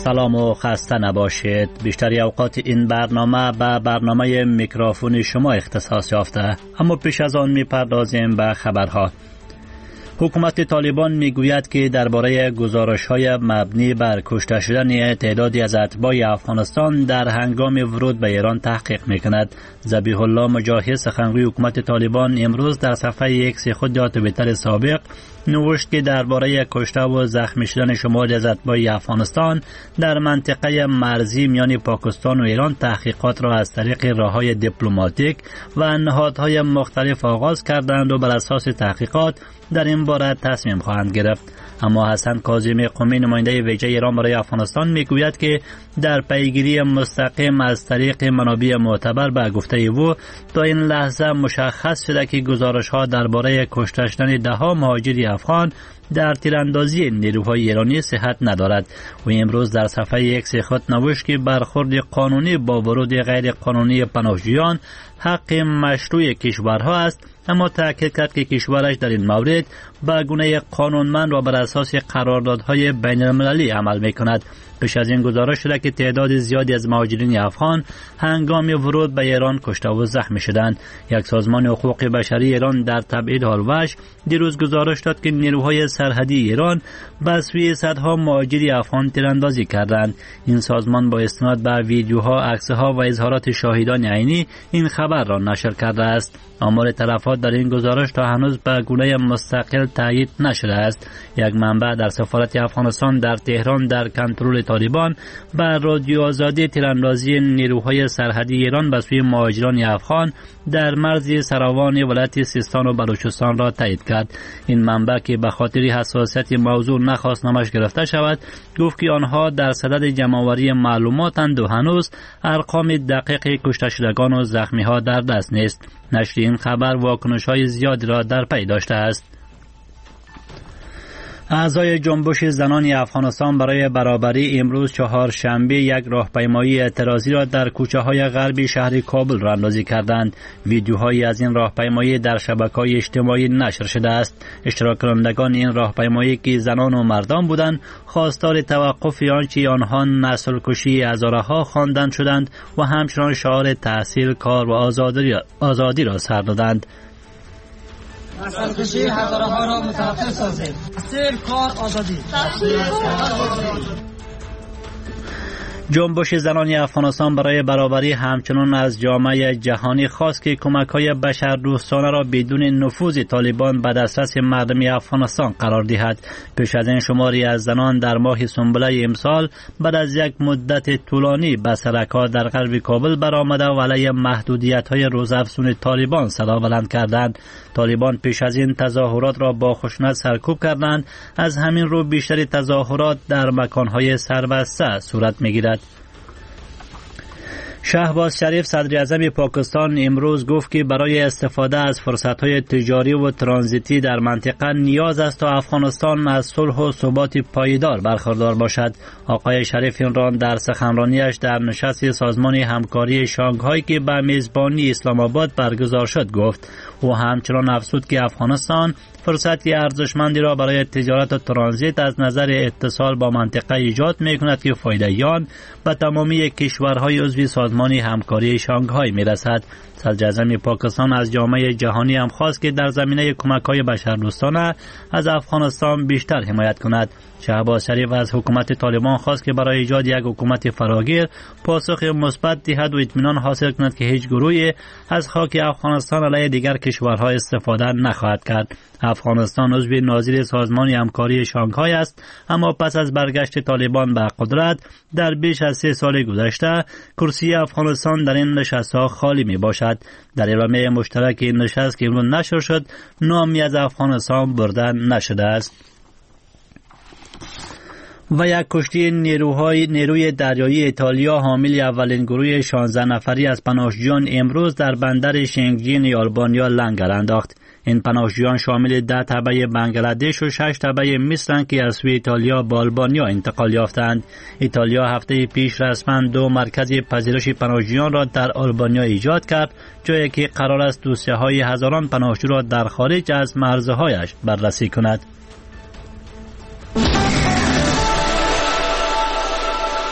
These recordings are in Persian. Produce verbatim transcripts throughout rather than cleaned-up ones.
سلام و خسته نباشید. بیشتری اوقات این برنامه به برنامه میکروفون شما اختصاص یافته، اما پیش از آن میپردازیم به خبرها. حکومت طالبان میگوید که درباره گزارش‌های مبنی بر کشته شدن تعدادی از اتباع افغانستان در هنگام ورود به ایران تحقیق میکند. ذبیح الله مجاهد سخنگوی حکومت طالبان امروز در صفحه ایکس خود یا توییتر سابق نوشت که درباره کشته و زخمی شدن شماری از اتباع افغانستان در منطقه مرزی میان پاکستان و ایران تحقیقات را از طریق راه‌های دیپلماتیک و نهادهای مختلف آغاز کردند و بر اساس تحقیقات در این باره تصمیم خواهند گرفت. اما حسن کاظمی قمی نماینده ویژه ایران برای افغانستان میگوید که در پیگیری مستقیم از طریق منابع معتبر به گفته او تا این لحظه مشخص شده که گزارش‌ها درباره کشته شدن ده‌ها مهاجر افغان در تیراندازی نیروهای ایرانی صحت ندارد. و امروز در صفحه ایکس خود نوشت که برخورد قانونی با ورود غیر قانونی پناهجویان حق مشروع کشورها است، اما تأکید کرد که کشورش در این مورد به گونه قانونمند و بر اساس قراردادهای بین المللی عمل می کند. پیش از این گزارش شده که تعداد زیادی از مهاجرین افغان هنگام ورود به ایران کشته و زخمی شدند. یک سازمان حقوق بشری ایران در تبعید هالوش دیروز گزارش داد که نیروهای سرحدی ایران به سوی صدها مهاجر افغان تیراندازی کردند. این سازمان با استناد به ویدیوها، عکسها و اظهارات شاهدان عینی این خبر را نشر کرده است. آمار تلفات در این گزارش تا هنوز به گونه مستقل تایید نشده است. یک منبع در سفارت افغانستان در تهران در کنترل طالبان به رادیو آزادی تیراندازی نیروهای سرحدی ایران به سوی مهاجران افغان در مرز سراوان ولایت سیستان و بلوچستان را تایید کرد. این منبع که به خاطر حساسیت موضوع نخواست نامش گرفته شود، گفت که آنها در صدد جمع‌آوری معلوماتند و هنوز ارقام دقیق کشته شدگان و زخمی ها در دست نیست. نشر این خبر واکنش‌های زیادی را در پی داشته است. اعضای جنبش زنان افغانستان برای برابری امروز چهارشنبه یک راهپیمایی اعتراضی را در کوچه‌های غربی شهر کابل راهاندازی کردند. ویدیوهایی از این راهپیمایی در شبکه‌های اجتماعی نشر شده است. اشتراک کنندگان این راهپیمایی که زنان و مردان بودند، خواستار توقف آنچه آنها نسل کشی هزارها خواندند شدند و همچنان شعار تحصیل، کار و آزادی آزادی را سر دادند. نسل کشی هزارها را متوقف سازید. تحصیل، کار، آزادی. جنبش زنان افغانستان برای برابری همچنان از جامعه جهانی خواست که کمک‌های بشردوستانه را بدون نفوذ طالبان به دسترس مردم افغانستان قرار دهد. پیش از این شماری از زنان در ماه سنبله امسال بعد از یک مدت طولانی به سرک‌ها در غرب کابل برآمده و علیه محدودیت‌های روزافزون طالبان صدا بلند کردند. طالبان پیش از این تظاهرات را با خشونت سرکوب کردند. از همین رو بیشتر تظاهرات در مکان‌های سربسته صورت می‌گیرد. شهباز شریف صدر اعظم پاکستان امروز گفت که برای استفاده از فرصت‌های تجاری و ترانزیتی در منطقه نیاز است تا افغانستان از صلح و ثبات پایدار برخوردار باشد. آقای شریف این را در سخنرانیش در نشست سازمان همکاری شانگهای که به میزبانی اسلام آباد برگزار شد گفت. او همچنان افزود که افغانستان فرصتی ارزشمندی را برای تجارت و ترانزیت از نظر اتصال با منطقه ایجاد می‌کند که فایده آن به تمامی کشورهای عضو سازمان همکاری شانگهای می‌رسد. صدر اعظم پاکستان از جامعه جهانی هم خواست که در زمینه کمک‌های بشردوستانه از افغانستان بیشتر حمایت کند. شهباز شریف از حکومت طالبان خواست که برای ایجاد یک حکومت فراگیر پاسخ مثبت دهد و اطمینان حاصل کند که هیچ گروهی از خاک افغانستان علیه دیگر کشورها استفاده نخواهد کرد. افغانستان عضو ناظر سازمان همکاری شانگهای است، اما پس از برگشت طالبان به قدرت در بیش از سه سال گذشته کرسی افغانستان در این نشست‌ها خالی می باشد. در اعلامیه مشترک این نشست که امروز نشر شد نامی از افغانستان برده نشده است. و یک کشتی نیروهای نیروی دریایی ایتالیا حامل اولین گروه شانزده نفری از پناهجویان امروز در بندر شنگجین آلبانیا لنگر انداخت. این پناهجویان شامل ده تبع بنگلادش و شش تبع مصر که از سوی ایتالیا به آلبانیا انتقال یافتند. ایتالیا هفته پیش رسما دو مرکز پذیرش پناهجویان را در آلبانیا ایجاد کرد، جایی که قرار است دوسیه‌های هزاران پناهجو را در خارج از مرزهایش بررسی کند.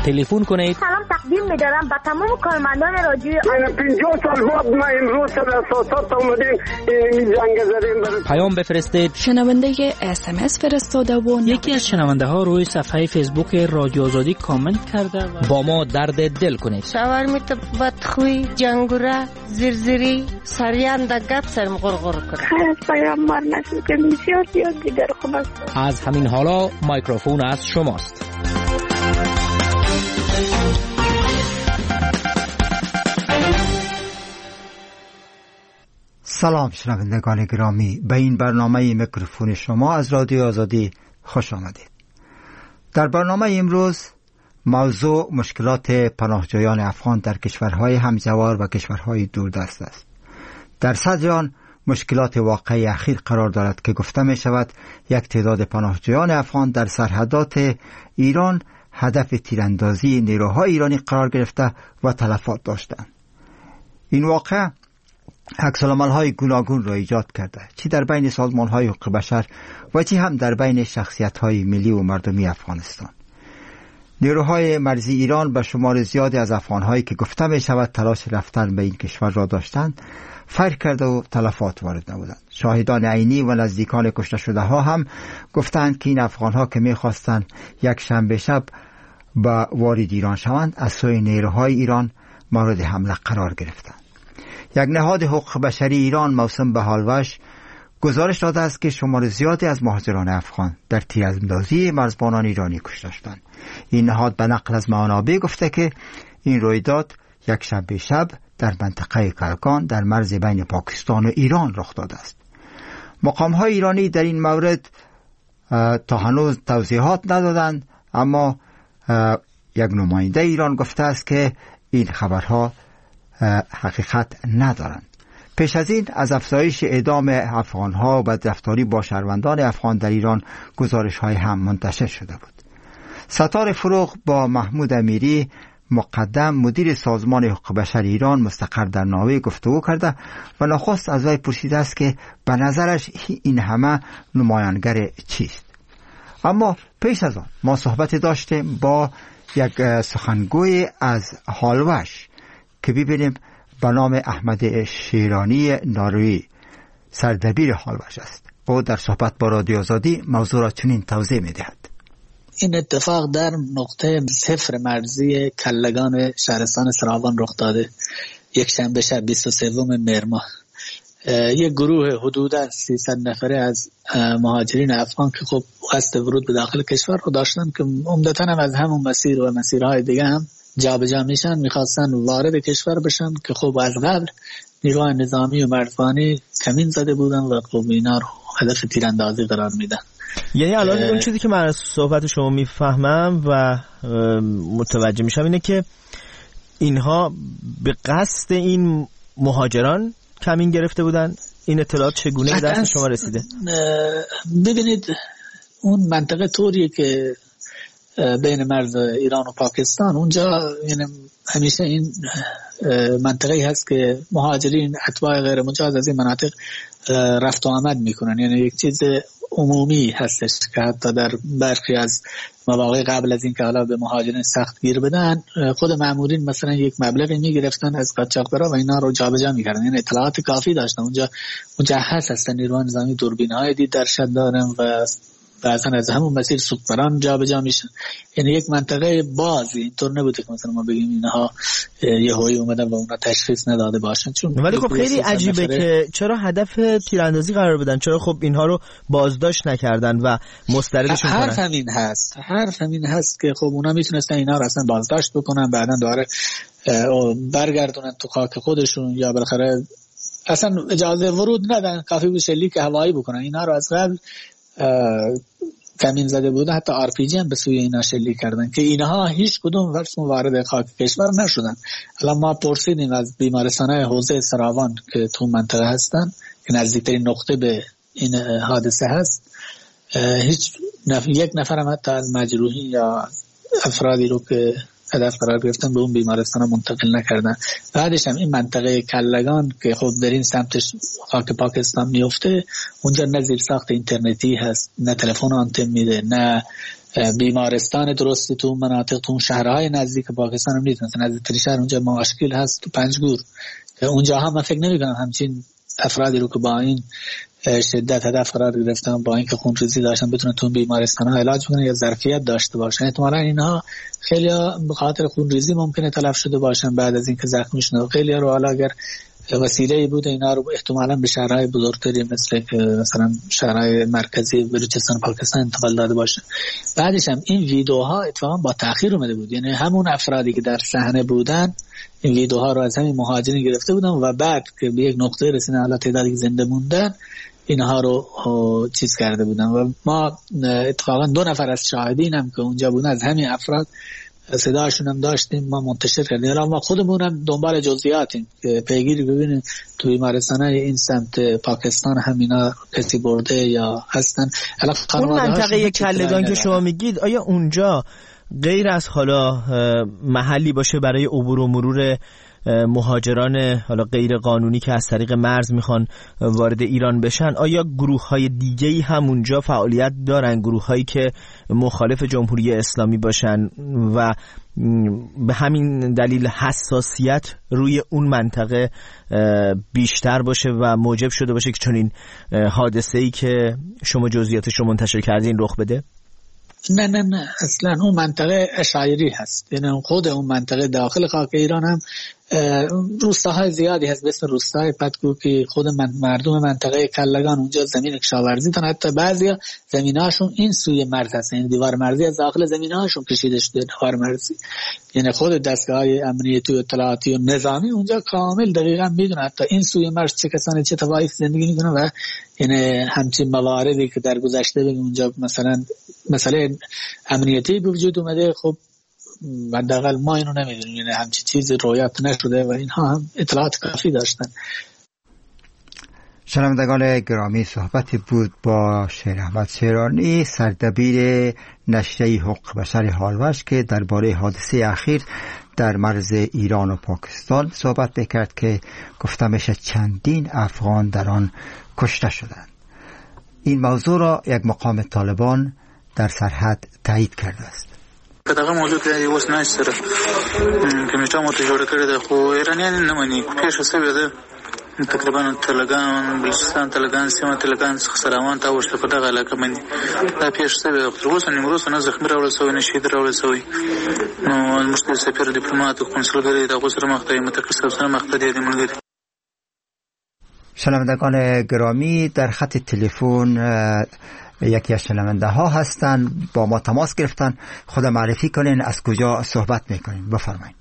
تلفن کنید. سلام تقدیم می‌دارم به تمام کارمندان رادیو. من پنجاه سال بعد ما امروز در اساسات اومدیم این جنگ زدیم. پیام بفرستید. شنونده اس ام اس فرستاده و یکی از شنونده ها روی صفحه فیسبوک رادیو آزادی کامنت کرده و با ما درد دل کنید. شاور میت بدخوی جنگوره زرزری سریان د گپ سرم غرغر کنه. خیر پیام مار نشون که بسیار زیاد دیگر خوب است. از همین حالا مایکروفون از شماست. سلام شنوندگان گرامی، به این برنامه میکروفون شما از رادیو آزادی خوش آمدید. در برنامه امروز موضوع مشکلات پناهجویان افغان در کشورهای همجوار و کشورهای دوردست است. در صدر آن مشکلات واقعی اخیر قرار دارد که گفته می شود یک تعداد پناهجویان افغان در سرحدات ایران هدف تیراندازی نیروهای ایرانی قرار گرفته و تلفات داشتند. این واقع عکس‌العمل‌های گوناگون را ایجاد کرده، چی در بین سازمان‌های حقوق بشر و چی هم در بین شخصیت‌های ملی و مردمی افغانستان. نیروهای مرزی ایران به شمار زیادی از افغان‌هایی که گفته می شود تلاش رفتن به این کشور را داشتند فیر کرده و تلفات وارد نمودند. شاهدان عینی و نزدیکان کشته شده ها هم گفتند که این افغان‌ها که می‌خواستند یک شنبه شب به وارد ایران شوند از سوی نیروهای ایران مورد حمله قرار گرفتند. یک نهاد حقوق بشری ایران موسوم به هالوش گزارش داده است که شمار زیادی از مهاجران افغان در تیراندازی مرزبانان ایرانی کشته شدند. این نهاد به نقل از منابع گفته که این رویداد یک شنبه شب در منطقه کلکان در مرز بین پاکستان و ایران رخ داده است. مقام‌های ایرانی در این مورد تا هنوز توضیحات ندادند، اما یک نماینده ایران گفته است که این خبرها حقیقت ندارند. پیش از این از افزایش اعدام افغان‌ها و بدرفتاری با شهروندان افغان در ایران گزارش‌های هم منتشر شده بود. ستار فروغ با محمود امیری مقدم مدیر سازمان حقوق بشر ایران مستقر در ناوه گفتگو کرده و نخست از وی پرسیده است که به نظرش این همه نمایانگر چیست. اما پیش از آن ما صحبت داشتیم با یک سخنگوی از هالوش که ببینیم به نام احمد شیرانی ناروی سردبیر هالوش است. او در صحبت با رادیو آزادی موضوع را چنین توضیح می‌دهد. این اتفاق در نقطه صفر مرزی کلگان شهرستان سراوان رخ داده. یک شنبه شب بیست و سوم مهر ماه یک گروه حدوداً سیصد نفره از مهاجرین افغان که خب قصد ورود به داخل کشور رو داشتن که عمدتاً هم از همون مسیر و مسیرهای دیگه هم جابجا میشن، میخواستن وارد کشور بشن که خب از قبل نیروهای نظامی و مرزبانی کمین زده بودن و خب اینا رو هدف تیراندازی قرار میدن. یعنی الان اون چیزی که من از صحبت شما میفهمم و متوجه میشم اینه که اینها به قصد این مهاجران کمین گرفته بودن. این اطلاعات چگونه به دست شما رسیده؟ ببینید اون منطقه طوریه که بین مرز ایران و پاکستان اونجا یعنی همیشه این منطقه‌ای هست که مهاجرین اتباع غیر مجاز از این مناطق رفت و آمد میکنن، یعنی یک چیز عمومی هستش که حتی در برخی از مواقع قبل از این که حالا به مهاجرین سخت گیر بدن خود مامورین مثلا یک مبلغی میگرفتن از قاچاقبرا و اینا رو جابجا میکردن، یعنی اطلاعات کافی داشتن. اونجا مجهز هستن نیروهای نظامی، دوربین‌های دید درشت دارن و بعضا از همون مسیر سوپران جا به جا میشن. یعنی یک منطقه بازی، اینطور نبوده که مثلا ما بگیم اینها یه هایی اومدن و اونا تشخیص نداده باشن. چون ولی خب خیلی عجیبه که چرا هدف تیراندازی قرار بدن، چرا خب اینها رو بازداشت نکردن و مستردشون کنن. حرف همین هست حرف همین هست که خب اونا میتونستن اینا رو اصلا بازداشت بکنن، بعدا دوباره برگردونن تو خاک خودشون یا بالاخره اصلا اجازه ورود ندن، کافی بود شلیک هوایی بکنن. اینا رو از قبل کمین زده بودن، حتی آر پی جی هم به سوی اینا شلیک کردن که اینها هیچ کدوم ورسون وارد خاک کشور نشدن. الان ما پرسیدیم از بیمارستان‌های حوزه سراوان که تو منطقه هستن که نزدیکترین نقطه به این حادثه هست، هیچ نف... یک نفر هم حتی از مجروحین یا افرادی رو که هدف قرار گرفتن به اون بیمارستان منتقل نکردن. بعدش هم این منطقه کلگان که خب در این سمتش خاک پاکستان میفته، اونجا نه زیر ساخت اینترنتی هست، نه تلفن آنتن میده، نه بیمارستان درستی تو مناطق، تو شهرهای نزدیک پاکستان هم نیست. مثلا نزدیکترین شهر اونجا ماشکیل هست تو پنجگور، اونجا هم من فکر نمی‌کنم همچین افرادی رو که با این شدت هدف قرار گرفتن، با اینکه خونریزی داشتن، بتونن تو بیمارستان ها علاج کنن یا ظرفیت داشته باشن. احتمالاً اینها خیلی به خاطر خونریزی ممکنه تلف شده باشن بعد از اینکه زخمی شدن. خیلی رو حالا اگر وسیله‌ای بود اینا رو احتمالاً به شهرهای بزرگتری مثل که مثلا شهرهای مرکزی بلوچستان پاکستان انتقال داده باشه. بعدش هم این ویدیوها اتفاقا با تأخیر اومده بود، یعنی همون افرادی که در صحنه بودن این ویدیوها رو از همین مهاجرین گرفته بودن و بعد که به یک نقطه رسیدن، حالا تعدادی که زنده موندن اینها رو چیز کرده بودن. و ما اتفاقا دو نفر از شاهدین هم که اونجا بودن از همین افراد صداشون هم داشتیم، ما منتشر کردیم. الان ما خودمون هم دنبال جزئیاتیم که پیگیری ببینیم تو بیمارستان‌های این سمت پاکستان همینا کسی برده یا هستن. اون منطقه کلگان که شما میگید آیا اونجا غیر از حالا محلی باشه برای عبور و مرور مهاجران حالا غیر قانونی که از طریق مرز میخوان وارد ایران بشن، آیا گروه‌های دیگه‌ای هم اونجا فعالیت دارن، گروه‌هایی که مخالف جمهوری اسلامی باشن و به همین دلیل حساسیت روی اون منطقه بیشتر باشه و موجب شده باشه که چنین حادثه‌ای که شما جزئیاتش رو منتشر کردین رخ بده؟ نه نه نه اصلا اون منطقه اشعری هست، یعنی خود اون منطقه داخل خاک ایران هم روستاهای زیادی هست به اسم روستای پتکو که خود من مردم منطقه کلگان اونجا زمین کشاورزی دارن، حتی بعضیا زمیناشون این سوی مرز هست، یعنی دیوار مرزی از داخل زمیناشون کشیده شده دیوار مرزی. یعنی خود دستگاه‌های امنیتی و اطلاعاتی و نظامی اونجا کامل دقیقاً میدونن حتی این سوی مرز چه کسانی چه طوایف زندگی میکنن و یعنی همچین مواردی که در گذشته بگیم اونجا مثلا مسئله امنیتی به وجود اومده، خب حداقل ما اینو نمیدونیم، یعنی همچین چیزی رویت نشده و اینها هم اطلاعات کافی داشتن. شنوندگان گرامی، صحبتی بود با شیر احمد شیرانی، سردبیر نشریه حقوق بشر هالوش که درباره حادثه اخیر در مرز ایران و پاکستان صحبت میکرد که گفته میشه چندین افغان در آن کشته شدند. این موضوع را یک مقام طالبان در سرحد تایید کرده است. دغه موضوع کې اوس نه سره کمیټه مو ته جوړ کړی ده، خو ایرانیان نه مني. پیښه شوې ده تقریبا تلګان بلوچستان تلګان سیمه تلګان څخه سراوان ته وشته په دغه علاقه باندې دا پیښه شوې ده. تر اوسه نیمروز نه زخمي راوړل شوی نه شهید راوړل شوی. نو مشکل سفیر دیپلومات او کنسولګری دغه سره مخته متکسب سره مخته دي ملګری. شنوندگان گرامی، در خط تلفن یکی از شنونده ها هستن، با ما تماس گرفتن. خود معرفی کنین، از کجا صحبت میکنین؟ بفرمایید.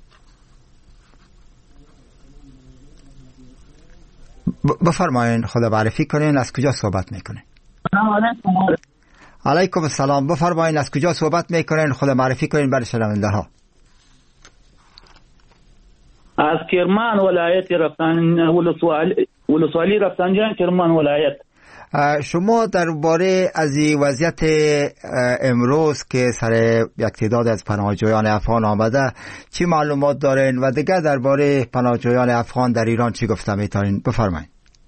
بفرمایید خود معرفی کنین، از کجا صحبت میکنین؟ علیکم السلام. بفرمایید از کجا صحبت میکنین؟ خود معرفی کنین برای شنونده ها. از کرمان ولایت رفتن ولسوالی رفتنجان کرمان ولایت. شما درباره از وضعیت امروز که سر یک تعداد از پناهجویان افغان آمده چی معلومات دارین و دیگر درباره پناهجویان افغان در ایران چی گفته میتونین؟ بفرمایید.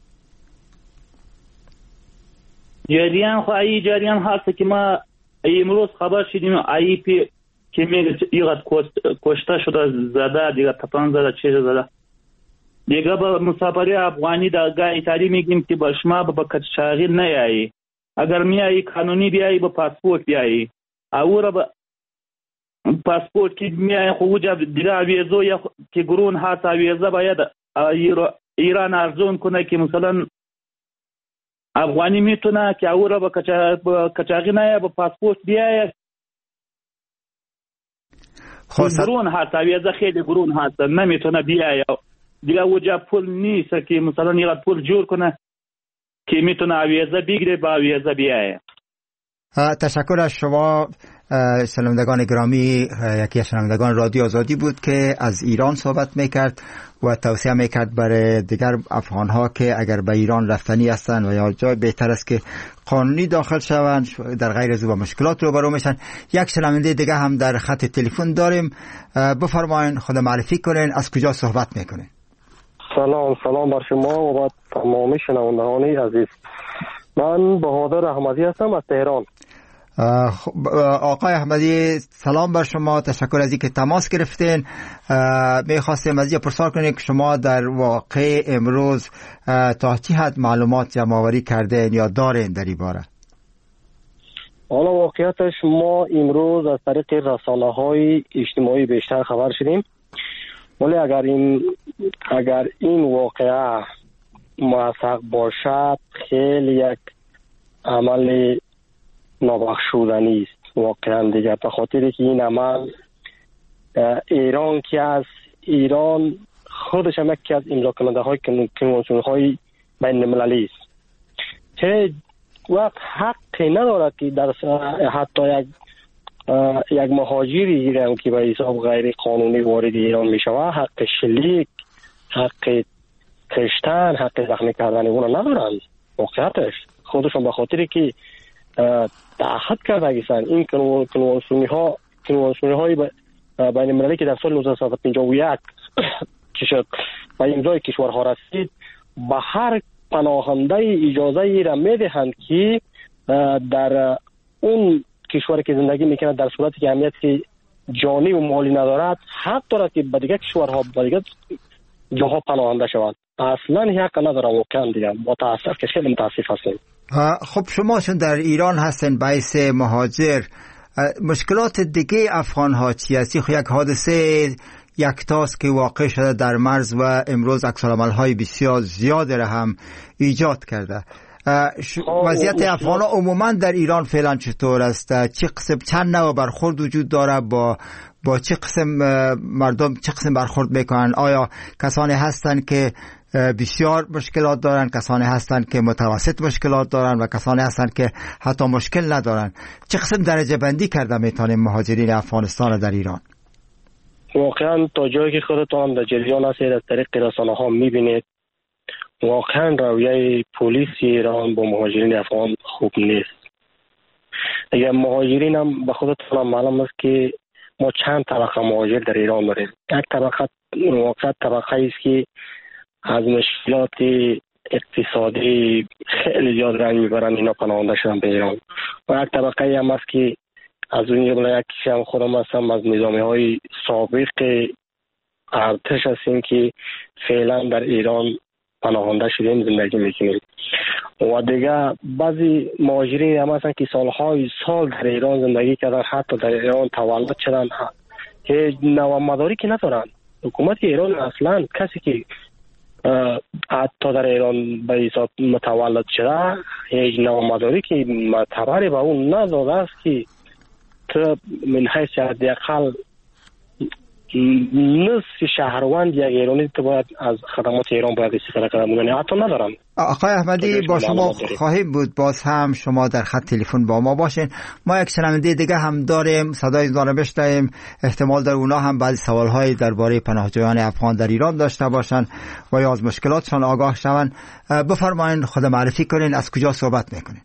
جریان خو ای جریان هست که ما امروز خبر شدیم ای پی که میگه یقت کشته شده زده دیگه تپان زده چیز زده دیگه با مسافری افغانی دادگاه ایتالی میگیم که با شما با کچاغی نیایی، اگر میایی قانونی بیایی با پاسپورت بیایی، او را با پاسپورت که میایی خوجا دیگه ویزو یا که گرون هست ویزا باید ایران ارزون کنه که مثلا افغانی میتونه که او را با کچاغی نیایی با پاسپورت بیایی. گرون هست ویزا خیلی گرون هست نمیتونه بیایی دیگه وجا پول نیست که مثلا یه پول جور کنه که میتونه ویزا بگیره با ویزا بیایه. تشکر از شما شنوندگان گرامی. یکی از شنوندگان رادیو آزادی بود که از ایران صحبت میکرد و توصیه میکرد برای دیگر افغانها که اگر به ایران رفتنی هستند و یا جای بهتر است که قانونی داخل شوند، در غیر از او با مشکلات روبرو میشن. یک شنونده دیگه هم در خط تلفن داریم. بفرمایید، خود معرفی کنین، از کجا صحبت میکنین؟ سلام سلام بر شما و با تمام شنوندگان عزیز. من بهادر احمدی هستم از تهران. آقای احمدی سلام بر شما، تشکر از اینکه تماس گرفتین. میخواستیم از این پرسان کنیم که شما در واقع امروز تا چه حد معلومات جمع آوری کردین یا دارین در این باره؟ حالا واقعیتش ما امروز از طریق رسانه های اجتماعی بیشتر خبر شدیم، ولی اگر این اگر این واقعه موثق باشد خیلی یک عمل نابخشودنی است واقعا دیگر، به خاطری که این عمل ایران که از ایران خودش هم یکی از امضا کننده های کنوانسیون های بین المللی است. هیچ وقت حقی ندارد که در حتی یک یک مهاجری ایران که به حساب غیر قانونی وارد ایران می شود حق شلیک، حق کشتن، حق زخمی کردن اون ندارند. واقعیتش خودشون به خاطری که تعهد کرده هستند این کنوانسیون ها کنوانسیون های بین المللی که در سال نوزده پنجاه و یک چی شد و امضای کشورها رسید، به هر پناهنده اجازه ای را میدهند که در اون کشوری که زندگی میکنه در صورتی که اهمیت جانی و مالی ندارد حق دارد که به دیگر کشورها به دیگر جاها پناهنده شود. اصلا حق نداره واقعا دیگه. متاسف که خیلی متاسف هستیم. خب شما چون در ایران هستین باعث مهاجر، مشکلات دیگه افغان ها چی است؟ یک حادثه یکتاست که واقع شده در مرز و امروز عکس‌العمل های بسیار زیاد را هم ایجاد کرده. وضعیت افغان ها عموما در ایران فعلا چطور است؟ چه قسم چند نوع برخورد وجود داره؟ با با چه قسم مردم چه قسم برخورد میکنن؟ آیا کسانی هستند که بسیار مشکلات دارن، کسانی هستند که متوسط مشکلات دارن و کسانی هستند که حتی مشکل ندارن؟ چه قسم درجه بندی کرده میتونیم مهاجرین افغانستان در ایران؟ واقعا تا جایی که خودتان در جریان هستید از طریق رسانه ها میبینید، واقعا رویه پلیس ایران با مهاجرین افغان خوب نیست. اگر مهاجرین هم به خودتان هم معلوم است که ما چند طبقه مهاجر در ایران داریم. یک طبقه واقعا طبقه است که از مشکلات اقتصادی خیلی زیاد رنج میبرند، اینا پناهنده شدن به ایران. و یک طبقه هم است که از اون جمله یکی هم خودم هستم از نظامی های سابق ارتش هستیم که فعلا در ایران پناهنده شدیم زندگی میکنیم. و دیگه بعضی مهاجرین هم هستن که سالهای سال در ایران زندگی کردن، حتی در ایران تولد شدن، هیچ نوع مدارکی ندارن. حکومت ایران اصلا کسی که حتی در ایران به حساب متولد شده هیچ نوع مدارکی معتبری به اون نداده است که تو من حیث حداقل نصف شهروند یک ایرانی تو باید از خدمات ایران باید استفاده کنند، یعنی حتی ندارن. آقای احمدی با شما خواهیم بود، باز هم شما در خط تلفن با ما باشین. ما یک شنونده دیگه هم داریم، صدای اونا رو بشنویم، احتمال داره اونا هم بعضی سوال‌های درباره پناهجویان افغان در ایران داشته باشن و یا از مشکلاتشان آگاه شوند. بفرمایید خود معرفی کنین، از کجا صحبت میکنین؟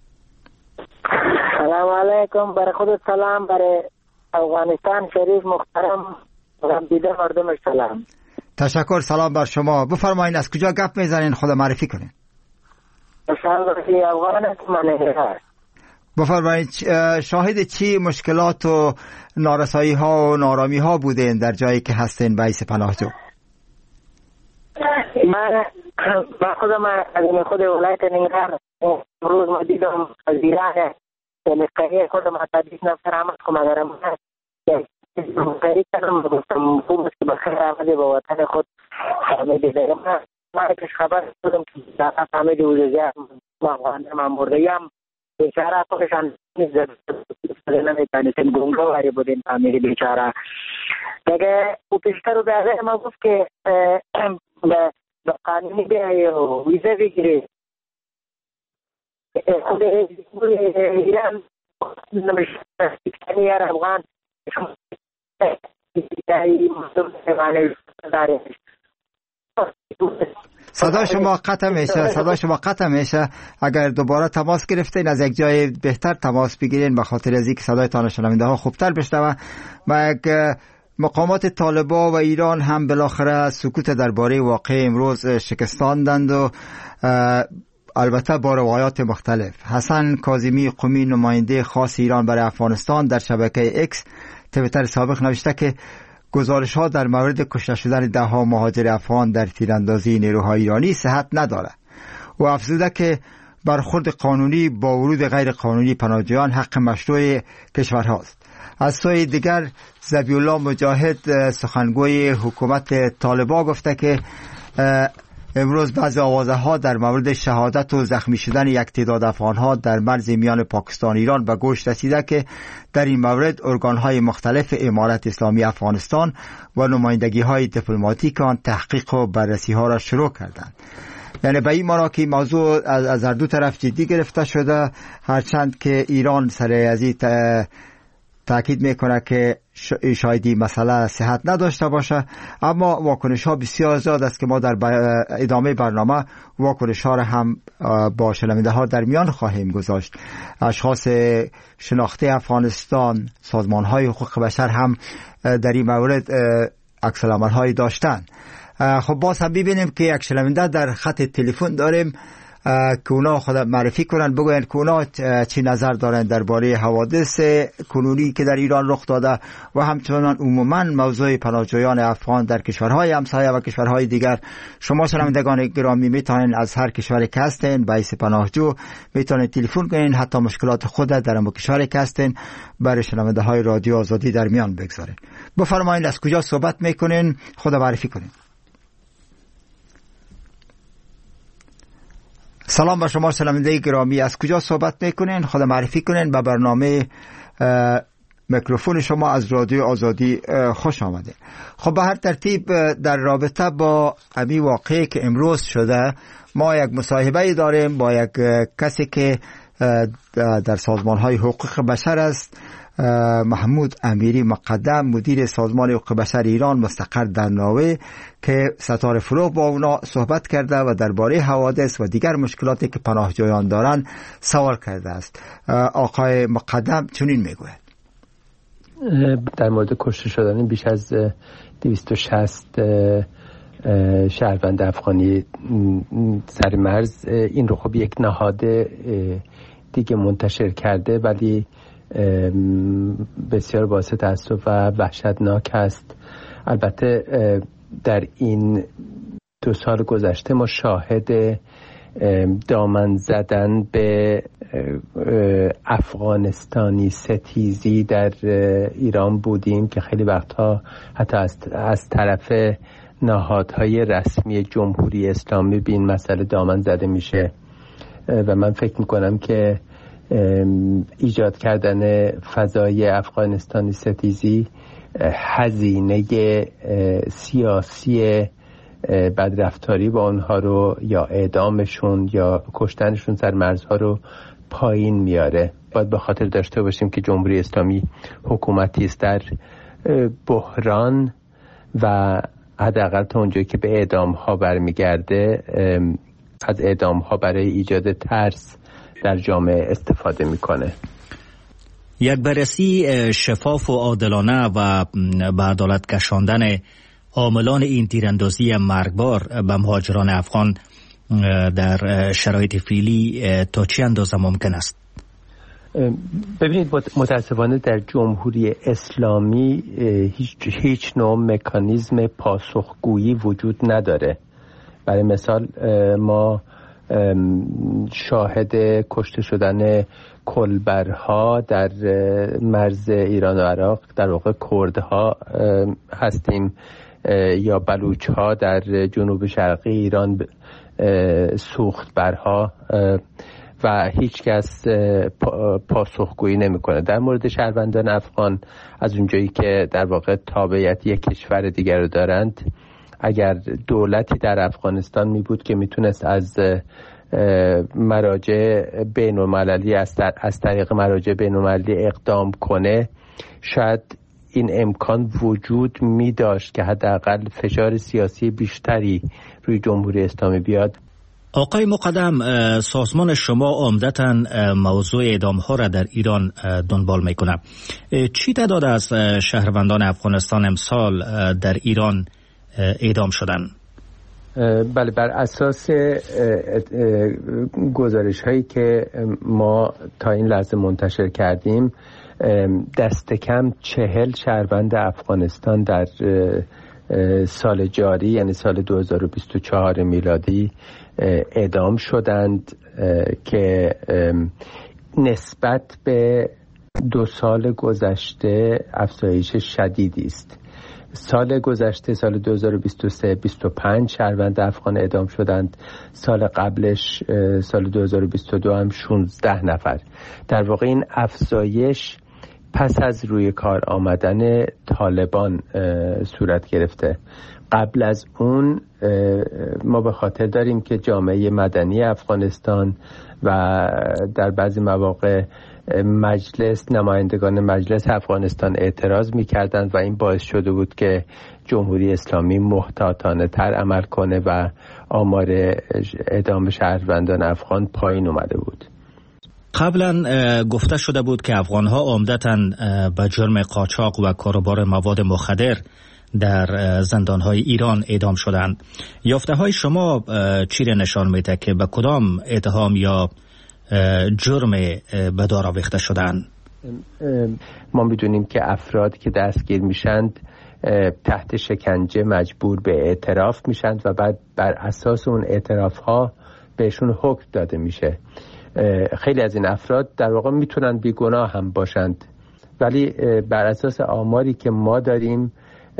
سلام علیکم. برای خود سلام، برای افغانستان شریف محترم دیده مردم سلام. تشکر، سلام بر شما. بفرمایید از کجا گپ میزنین، خود معرفی کنین. بفرمایید شاهد چی مشکلات و نارسایی ها و نارامی ها بودین در جایی که هستین باعث پناهجو؟ من با خودم از خود ولایت ننگرهار روز ما دیدم از ایران نقیه خودم حدیث نفر آمد که مگرم مقیه کردم گفتم خوب است که بخیر آمده به وطن خود حامد دیگه. من مرکش خبر بودم که داتا حامد اوزیزی افغانده من بردهیم بیچاره پاکشان نیزد نمیتانی تن گونگا واری بودین حامد بیچاره دیگه او پیشتر رو به ما گفت که به قانونی بیایی و ویزه بگیری خود ایران نمیشه افغان صدا شما قطع میشه صدا شما قطع میشه اگر دوباره تماس گرفتین از یک جای بهتر تماس بگیرین به خاطر از اینکه صدایتان شنونده ها خوبتر بشنوه. و مقامات طالبان و ایران هم بالاخره سکوت درباره واقع امروز شکستاندند و البته با روایات مختلف. حسن کاظمی قمی نماینده خاص ایران برای افغانستان در شبکه اکس توییتر سابق نوشته که گزارش ها در مورد کشته شدن ده ها مهاجر افغان در تیراندازی نیروهای ایرانی صحت ندارد و افزوده که برخورد قانونی با ورود غیر قانونی پناهجویان حق مشروع کشورهاست. از سوی دیگر ذبیح الله مجاهد سخنگوی حکومت طالبان گفته که امروز بعضی آوازه ها در مورد شهادت و زخمی شدن یک تعداد افغان ها در مرز میان پاکستان و ایران به گوش رسیده که در این مورد ارگان های مختلف امارت اسلامی افغانستان و نمایندگی های دیپلماتیک آن تحقیق و بررسی ها را شروع کردند. یعنی به این معنا که موضوع از هر دو طرف جدی گرفته شده، هرچند که ایران سر از این تأکید میکنه که شاید این مسئله صحت نداشته باشه، اما واکنش ها بسیار زیاد است که ما در ادامه برنامه واکنش ها را هم با شنونده ها در میان خواهیم گذاشت. اشخاص شناخته افغانستان، سازمان های حقوق بشر هم در این مورد عکس العمل هایی داشتن. خب باز هم ببینیم که یک شنونده در خط تلفن داریم که اونا خود معرفی کنن، بگوین که اونا چی نظر دارن درباره حوادث کنونی که در ایران رخ داده و همچنان عموما موضوع پناهجویان افغان در کشورهای همسایه و کشورهای دیگر. شما شنوندگان گرامی میتونین از هر کشوری که هستین به حیث پناهجو میتونین تلفن کنین، حتی مشکلات خود در اون کشوری که هستین برای شنونده های رادیو آزادی در میان بگذارین. بفرمایید از کجا صحبت میکنین، خود معرفی کنین. سلام به شما شنونده گرامی، از کجا صحبت میکنین؟ خود معرفی کنین. به برنامه میکروفون شما از رادیو آزادی خوش آمده. خب به هر ترتیب در رابطه با امی واقعی که امروز شده ما یک مصاحبه داریم با یک کسی که در سازمان های حقوق بشر است، محمود امیری مقدم، مدیر سازمان حقوق بشر ایران مستقر در نروژ، که ستاره فروغ با اونا صحبت کرده و درباره حوادث و دیگر مشکلاتی که پناهجویان دارن سوال کرده است. آقای مقدم چنین میگوید: در مورد کشته شدن بیش از دویست و شصت شهروند افغانی سر مرز، این رو خب یک نهاد دیگه منتشر کرده، ولی بسیار باعث تأسف و وحشتناک است. البته در این دو سال گذشته ما شاهد دامن زدن به افغانستانی ستیزی در ایران بودیم که خیلی وقتها حتی از, از طرف نهادهای رسمی جمهوری اسلامی به این مسئله دامن زده میشه و من فکر میکنم که ایجاد کردن فضای افغانستانی ستیزی هزینه سیاسی بدرفتاری با اونها رو یا اعدامشون یا کشتنشون سر مرزها رو پایین میاره. باید به خاطر داشته باشیم که جمهوری اسلامی حکومتی است در بحران و حداقل تا اونجایی که به اعدام ها برمیگرده از اعدام ها برای ایجاد ترس در جامعه استفاده میکنه. یک بررسی شفاف و عادلانه و به عدالت کشاندن عاملان این تیراندازی مرگبار به مهاجران افغان در شرایط فعلی تا چه اندازه ممکن است؟ ببینید متاسفانه در جمهوری اسلامی هیچ, هیچ نوع مکانیزم پاسخگویی وجود نداره. برای مثال ما شاهد کشته شدن کلبرها در مرز ایران و عراق، در واقع کردها هستیم، یا بلوچها در جنوب شرقی ایران سوختبرها، و هیچ کس پاسخگویی نمیکنه. در مورد شهروندان افغان از اونجایی که در واقع تابعیت یک کشور دیگر رو دارند، اگر دولتی در افغانستان می بود که میتونست از مراجع بین‌المللی از طریق مراجع بین‌المللی اقدام کنه، شاید این امکان وجود می داشت که حداقل فشار سیاسی بیشتری روی جمهوری اسلامی بیاد. آقای مقدم، سازمان شما عمدتاً موضوع اعدام ها را در ایران دنبال میکنه. چی تعداد از شهروندان افغانستان امسال در ایران اعدام شدند؟ بله، بر اساس گزارش هایی که ما تا این لحظه منتشر کردیم، دست کم چهل شهروند افغانستان در سال جاری یعنی سال دو هزار و بیست و چهار میلادی اعدام شدند که نسبت به دو سال گذشته افزایش شدیدی است. سال گذشته سال دو هزار و بیست و سه بیست و پنج شهروند افغان اعدام شدند، سال قبلش سال دو هزار و بیست و دو هم شانزده نفر. در واقع این افزایش پس از روی کار آمدن طالبان صورت گرفته. قبل از اون ما به خاطر داریم که جامعه مدنی افغانستان و در بعضی مواقع مجلس، نمایندگان مجلس افغانستان اعتراض می‌کردند و این باعث شده بود که جمهوری اسلامی محتاطانه تر عمل کنه و آمار اعدام شهروندان افغان پایین اومده بود. قبلا گفته شده بود که افغان‌ها عمدتاً به جرم قاچاق و کاروبار مواد مخدر در زندان‌های ایران اعدام شدند. یافته‌های شما چی را نشان میده که به کدام اتهام یا جرم به دار آویخته شدند؟ ما می‌دونیم که افراد که دستگیر میشند تحت شکنجه مجبور به اعتراف میشند و بعد بر اساس اون اعتراف‌ها بهشون حکم داده میشه. خیلی از این افراد در واقع میتونن بیگناه هم باشند، ولی بر اساس آماری که ما داریم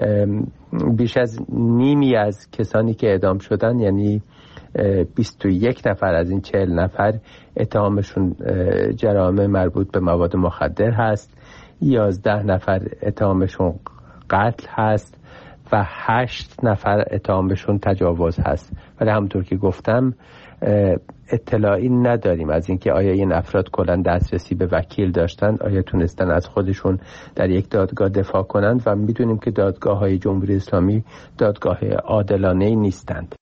بیش از نیمی از کسانی که اعدام شدن، یعنی بیست و یک نفر از این چهل نفر، اتهامشون جرائم مربوط به مواد مخدر هست، یازده نفر اتهامشون قتل هست و هشت نفر اتهامشون تجاوز هست. ولی همونطور که گفتم اطلاعی نداریم از اینکه آیا این افراد کلا دسترسی به وکیل داشتند، آیا تونستن از خودشون در یک دادگاه دفاع کنند و میدونیم که دادگاه‌های جمهوری اسلامی دادگاه عادلانه‌ای نیستند.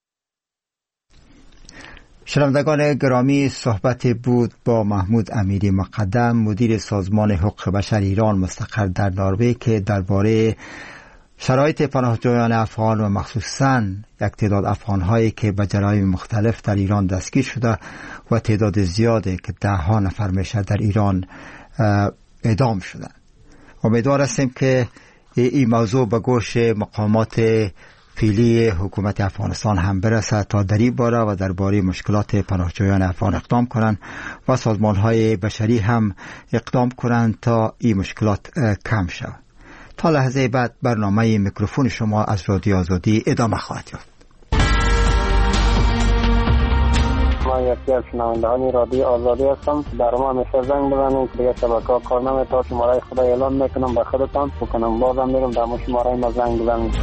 شنوندگان گرامی، صحبت بود با محمود امیری مقدم، مدیر سازمان حقوق بشر ایران مستقر در نروژ، که درباره شرایط پناهجویان افغان و مخصوصاً یک تعداد افغان‌هایی که به جرایم مختلف در ایران دستگیر شده و تعداد زیاده که ده ها نفر میشه در ایران اعدام شدن. امیدوار هستیم که این موضوع به گوش مقامات فعلی حکومت افغانستان هم برسه تا در این باره و درباره مشکلات پناهجویان افغان اقدام کنند و سازمان‌های بشری هم اقدام کنند تا این مشکلات کم شود. تا لحظه بعد برنامه میکروفون شما از رادیو آزادی ادامه خواهد یافت. من یکی از شنوندگان رادیو آزادی هستم. در ما همیشه زنگ بزنید که دیگه شبکه‌ها کار نمی‌کنه. شماره خدا اعلام میکنم به خودتان بکنم، بازم میگم در ما شماره ما زنگ بزنید.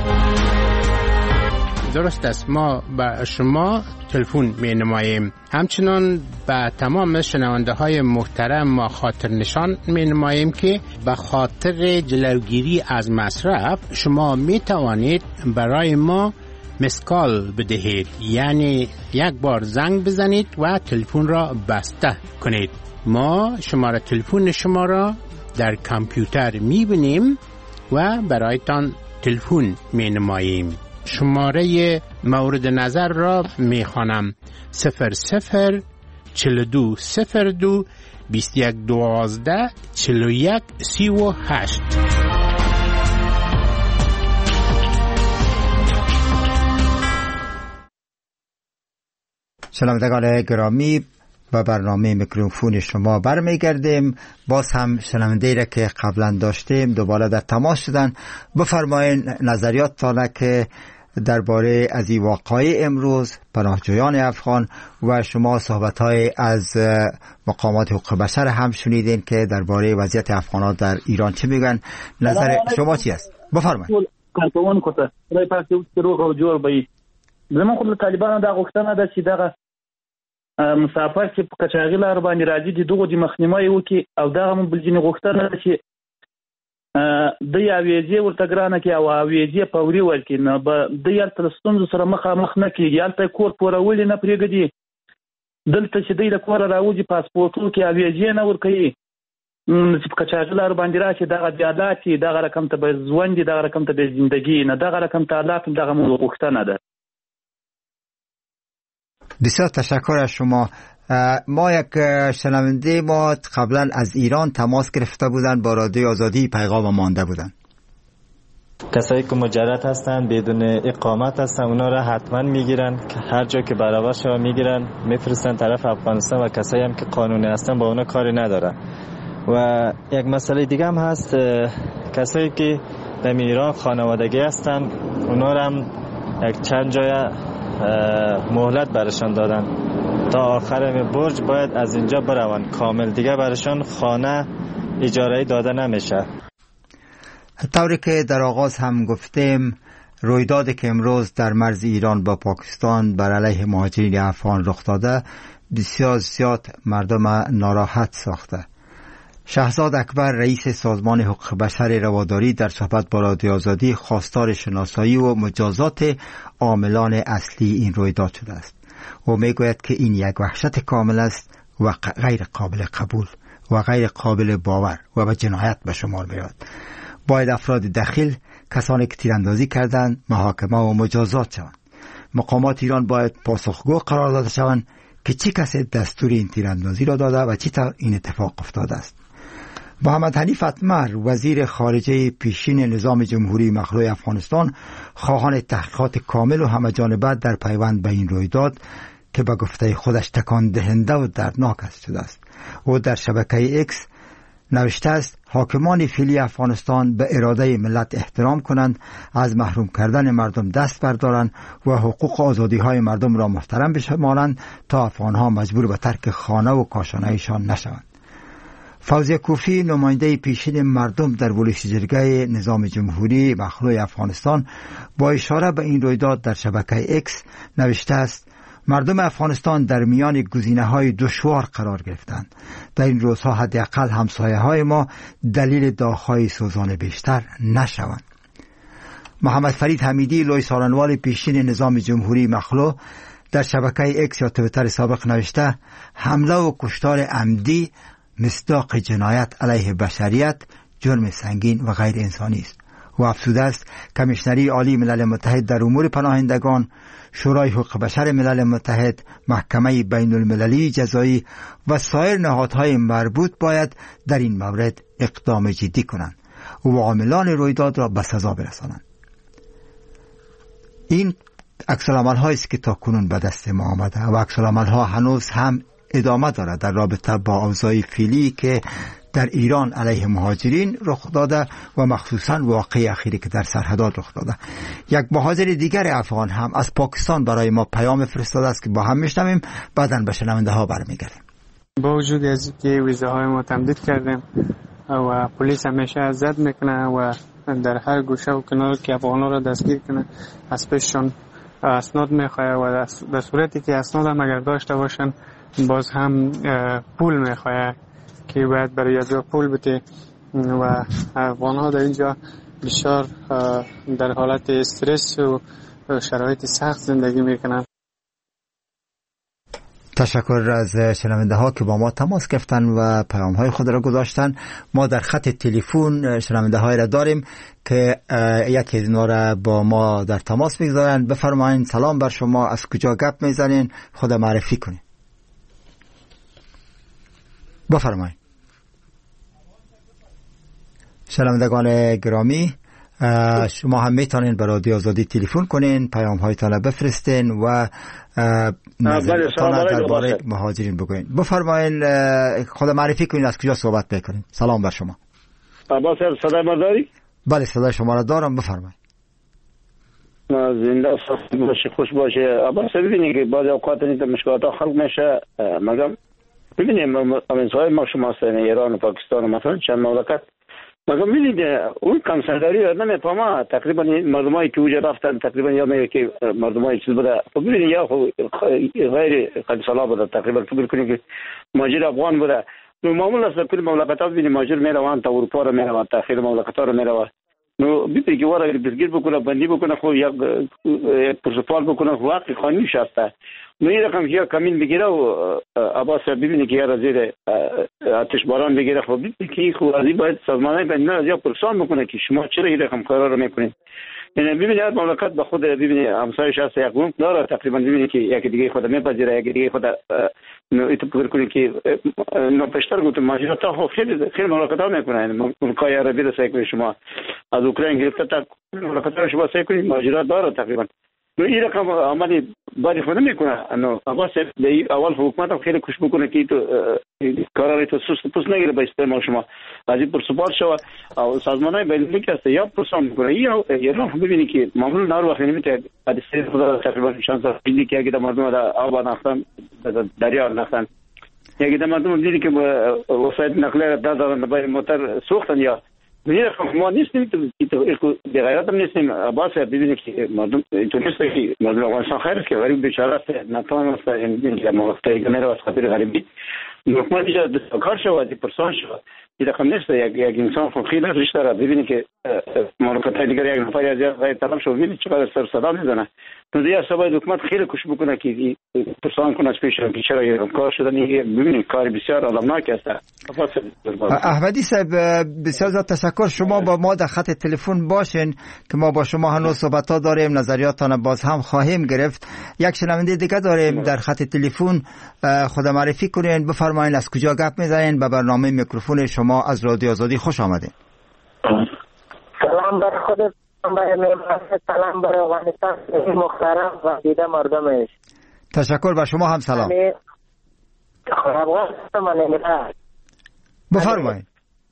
درست است، ما به شما تلفن می نماییم. همچنان به تمام شنونده های محترم ما خاطر نشان می نماییم که به خاطر جلوگیری از مصرف شما می توانید برای ما مسکال بدهید، یعنی یک بار زنگ بزنید و تلفن را بسته کنید. ما شماره تلفن شما را در کامپیوتر می بینیم و برایتان تلفن می نماییم. شماره مورد نظر را می خوانم: صفر صفر چل دو صفر دو بیست یک دوازده چل و یک سی و هشت. شنوندگان گرامی، با برنامه میکروفون شما برمیگردیم. باز هم شنونده را که قبلا داشتیم دوباره در تماس شدن. بفرمایید نظریاتتان که درباره از این واقعه امروز پناهجویان افغان و شما صحبت‌های از مقامات حقوق بشر هم شنیدین که درباره وضعیت افغان‌ها در ایران چه میگن. نظر شما چی است؟ بفرمایید. کارپوان کوته رای پاسو روغ او جوړ به زمون خو طالبانو دا غوښتنه ده چې دغه مسافر چې په قاچاقي لار باندې راځي د دغو د مخنیوي وکړي او دغه هم بل ځینې غوښتنه ده چې د یا ویزې ورته ګرانه کړي او ویزې فوري ورکړي، نو به دوی هلته له ستونزو سره مخامخ نه کېږي، هلته یې کور پورولې نه پرېږدي، دلته چې دوی له کوره راوځي پاسپورټونو کې ویزې نه ورکوي، چې په قاچاقي لار باندې راشي دغه بې عدالتي، دغه رقم ته به ژوند وي، دغه رقم ته به زندگی نه، دغه رقم ته حالات هم دغه موضوع غوښتنه ده. بسیار تشکر از شما. ما یک شنونده ما قبلا از ایران تماس گرفته بودن، با رادیو آزادی پیغام مانده بودن. کسایی که مجرد هستن بدون اقامت هستن اونا را حتما میگیرن، هر جا که برابر شما میگیرن میفرستن طرف افغانستان، و کسایی هم که قانونی هستن با اونا کاری ندارن. و یک مسئله دیگه هم هست، کسایی که در ایران خانوادگی هستن اونا را هم یک چند جای مهلت برشان دادن تا آخر برج باید از اینجا بروند کامل، دیگه برشان خانه اجاره داده نمیشه. طوری که در آغاز هم گفتیم، رویدادی که امروز در مرز ایران با پاکستان بر علیه مهاجرین افغان رخ داده بسیار زیاد مردم ناراحت ساخته. شهزاد اکبر رئیس سازمان حقوق بشر رواداری در صحبت با رادیو آزادی خواستار شناسایی و مجازات عاملان اصلی این رویداد شده است. او میگوید که این یک وحشت کامل است و غیر قابل قبول و غیر قابل باور و به جنایت به شمار میاد. باید افراد دخیل، کسانی که تیراندازی کردند، محاکمه و مجازات شوند. مقامات ایران باید پاسخگو قرار داده شوند که چه کسی دستور این تیراندازی را داده و چطور این اتفاق افتاده است. محمد حنیف اتمر وزیر خارجه پیشین نظام جمهوری مخلوع افغانستان خواهان تحقیقات کامل و همه‌جانبه در پیوند به این رویداد که به گفته خودش تکان دهنده و دردناک شده است. او در شبکه اکس نوشته است حاکمان فعلی افغانستان به اراده ملت احترام کنند، از محروم کردن مردم دست بردارند و حقوق و آزادی های مردم را محترم بشمارند تا افغانها مجبور به ترک خانه و کاشانه‌ایشان نشوند. فوزیه کوفی نماینده پیشین مردم در ولایت جرگه نظام جمهوری مخلوع افغانستان با اشاره به این رویداد در شبکه اکس نوشته است مردم افغانستان در میان گزینه‌های دشوار قرار گرفتند. در این روزها حداقل همسایه‌های ما دلیل داغ‌های سوزان بیشتر نشوند. محمد فرید حمیدی لوی سارنوال پیشین نظام جمهوری مخلوع در شبکه اکس یا توییتر سابق نوشته حمله و کشتار عمدی مصداق جنایت علیه بشریت، جرم سنگین و غیر انسانی است. و افزوده است کمیشنری عالی ملل متحد در امور پناهندگان، شورای حقوق بشر ملل متحد، محکمه بین المللی جزایی و سایر نهادهای مربوط باید در این مورد اقدام جدی کنند و عاملان رویداد را به سزا برسانند. این عکس‌العمل هایی است که تا کنون به دست ما آمده و عکس‌العمل ها هنوز هم ادامه دارد در رابطه با اوضاع فعلی که در ایران علیه مهاجرین رخ داده و مخصوصا واقعه اخیری که در سرحدات رخ داده. یک مهاجر دیگر افغان هم از پاکستان برای ما پیام فرستاده است که با هم میشنویم، بعداً به شنونده ها برمیگردیم. با وجود از که ویزاهای ما تمدید کردیم و پلیس همیشه زد میکنه و در هر گوشه و کنار که افغانا را دستگیر کنه از پیششان اسناد میخواه و در صورتی که اسناد هم اگر داشته باشن باز هم پول میخواه که باید برای اجرا پول بده و افغان‌ها در اینجا بسیار در حالت استرس و شرایط سخت زندگی میکنن. تشکر از شنونده ها که با ما تماس گرفتن و پیام های خود را گذاشتن. ما در خط تلفن شنونده های را داریم که یکی از اینا را با ما در تماس میگذارن. بفرمایید. سلام بر شما، از کجا گپ میزنین؟ خود معرفی کنید. بفرمایید. شنوندگان گرامی، شما هم میتونین به رادیو آزادی تلفن کنین، پیام هایتان را بفرستین و نظرتان درباره مهاجرین بگوین. بفرمایید، خود معرفی کنین، از کجا صحبت میکنین؟ سلام بر شما. عباس صدای ما داری؟ بله صدای شما را دارم، بفرمایید. زنده باشه، خوش باشه. عباس ببینید که بعضی اوقات نیست مشکلات خلق میشه، مگم ببینیم امضای ما شما هستین ایران و پاکستان و مثلا چند مملکت مگه می‌بینید اون کانسرداری نمی‌فهمه تقریبا مردمایی که اونجا رفتن تقریبا یا میگه که مردمایی چیز بوده ببینید یا غیر قد سالا بوده تقریبا فکر کنید که ماجر افغان بوده نو معمولا از کل مملکت‌ها ببینید ماجر میروان تا اروپا رو میروان تا خیلی مملکت‌ها رو میروان نو ببینید که وارد بزگیر بکنه بندی بکنه خو یک پروتکل بکنه واقعی قانونی شسته نو این رقم که کمین بگیره و عباس ببینید که یه زیر آتش باران بگیره خب ببینید که خو ازی باید سازمانای بین الملل یا پرسان بکنه که شما چرا این رقم کارا رو میکنید یعنی ببینید هر مملکت به خود ببینید همسایش هست یک قوم داره تقریبا ببینید که یک دیگه خود میپذیره یک دیگه خود نو ایت فکر کنید که نو پشتر گفتم ماجرا تا خیلی خیلی مملکت‌ها میکنن مملکت عربی رو سعی کنید شما از اوکراین گرفته تا مملکت‌ها شما سعی کنید ماجرا داره تقریبا نو این رقم عملی باری خود نمیکنه نو عباس اول حکومت هم خیلی کوشش بکنه که تو کارا تو سوست پوست نگیره به استعمال شما از این پرسپال شو او سازمانای بین المللی که یا پرسان میکنه یا ایران ببینید که معمولا نار وقت نمیته حدیث خدا تقریبا شانس بینی که اگه مردم دا آب نختن دریا نختن اگه دا مردم دیدی که وسایل نقلیه دادن به موتور سوختن یا میره ما نیستیم تو تو بغیرت هم نیستیم عباس ببینید که مردم تو نیست که مردم افغانستان خیر است که غریب بیچاره است نتوانست این که موقعی که میره از خاطر غریبی حکومت اینجا دستکار شود پرسان شود این رقم نیست یک یک انسان خود خیلی رشته داره ببینید که مملکت‌های دیگر یک نفر از غیر طرف شو ببینید چقدر سر صدا میزنه تو دیگه سبای حکومت خیلی کوشش بکنه که پرسان کنه پیش که چرا این کار شده ببینید کار بسیار علمناک است. احمدی صاحب بسیار زیاد تشکر شما با ما در خط تلفن باشین که ما با شما هنوز صحبت‌ها داریم نظریاتتان باز هم خواهیم گرفت. یک شنونده دیگه داریم در خط تلفن خود معرفی کنین بفرمایید از کجا گپ میزنین به برنامه میکروفون شما از رادیو آزادی خوش آمدید. سلام بر خودت برای مهمان سلام برای افغانستان محترم و دیده مردمش. تشکر به شما هم سلام. بفرمایید.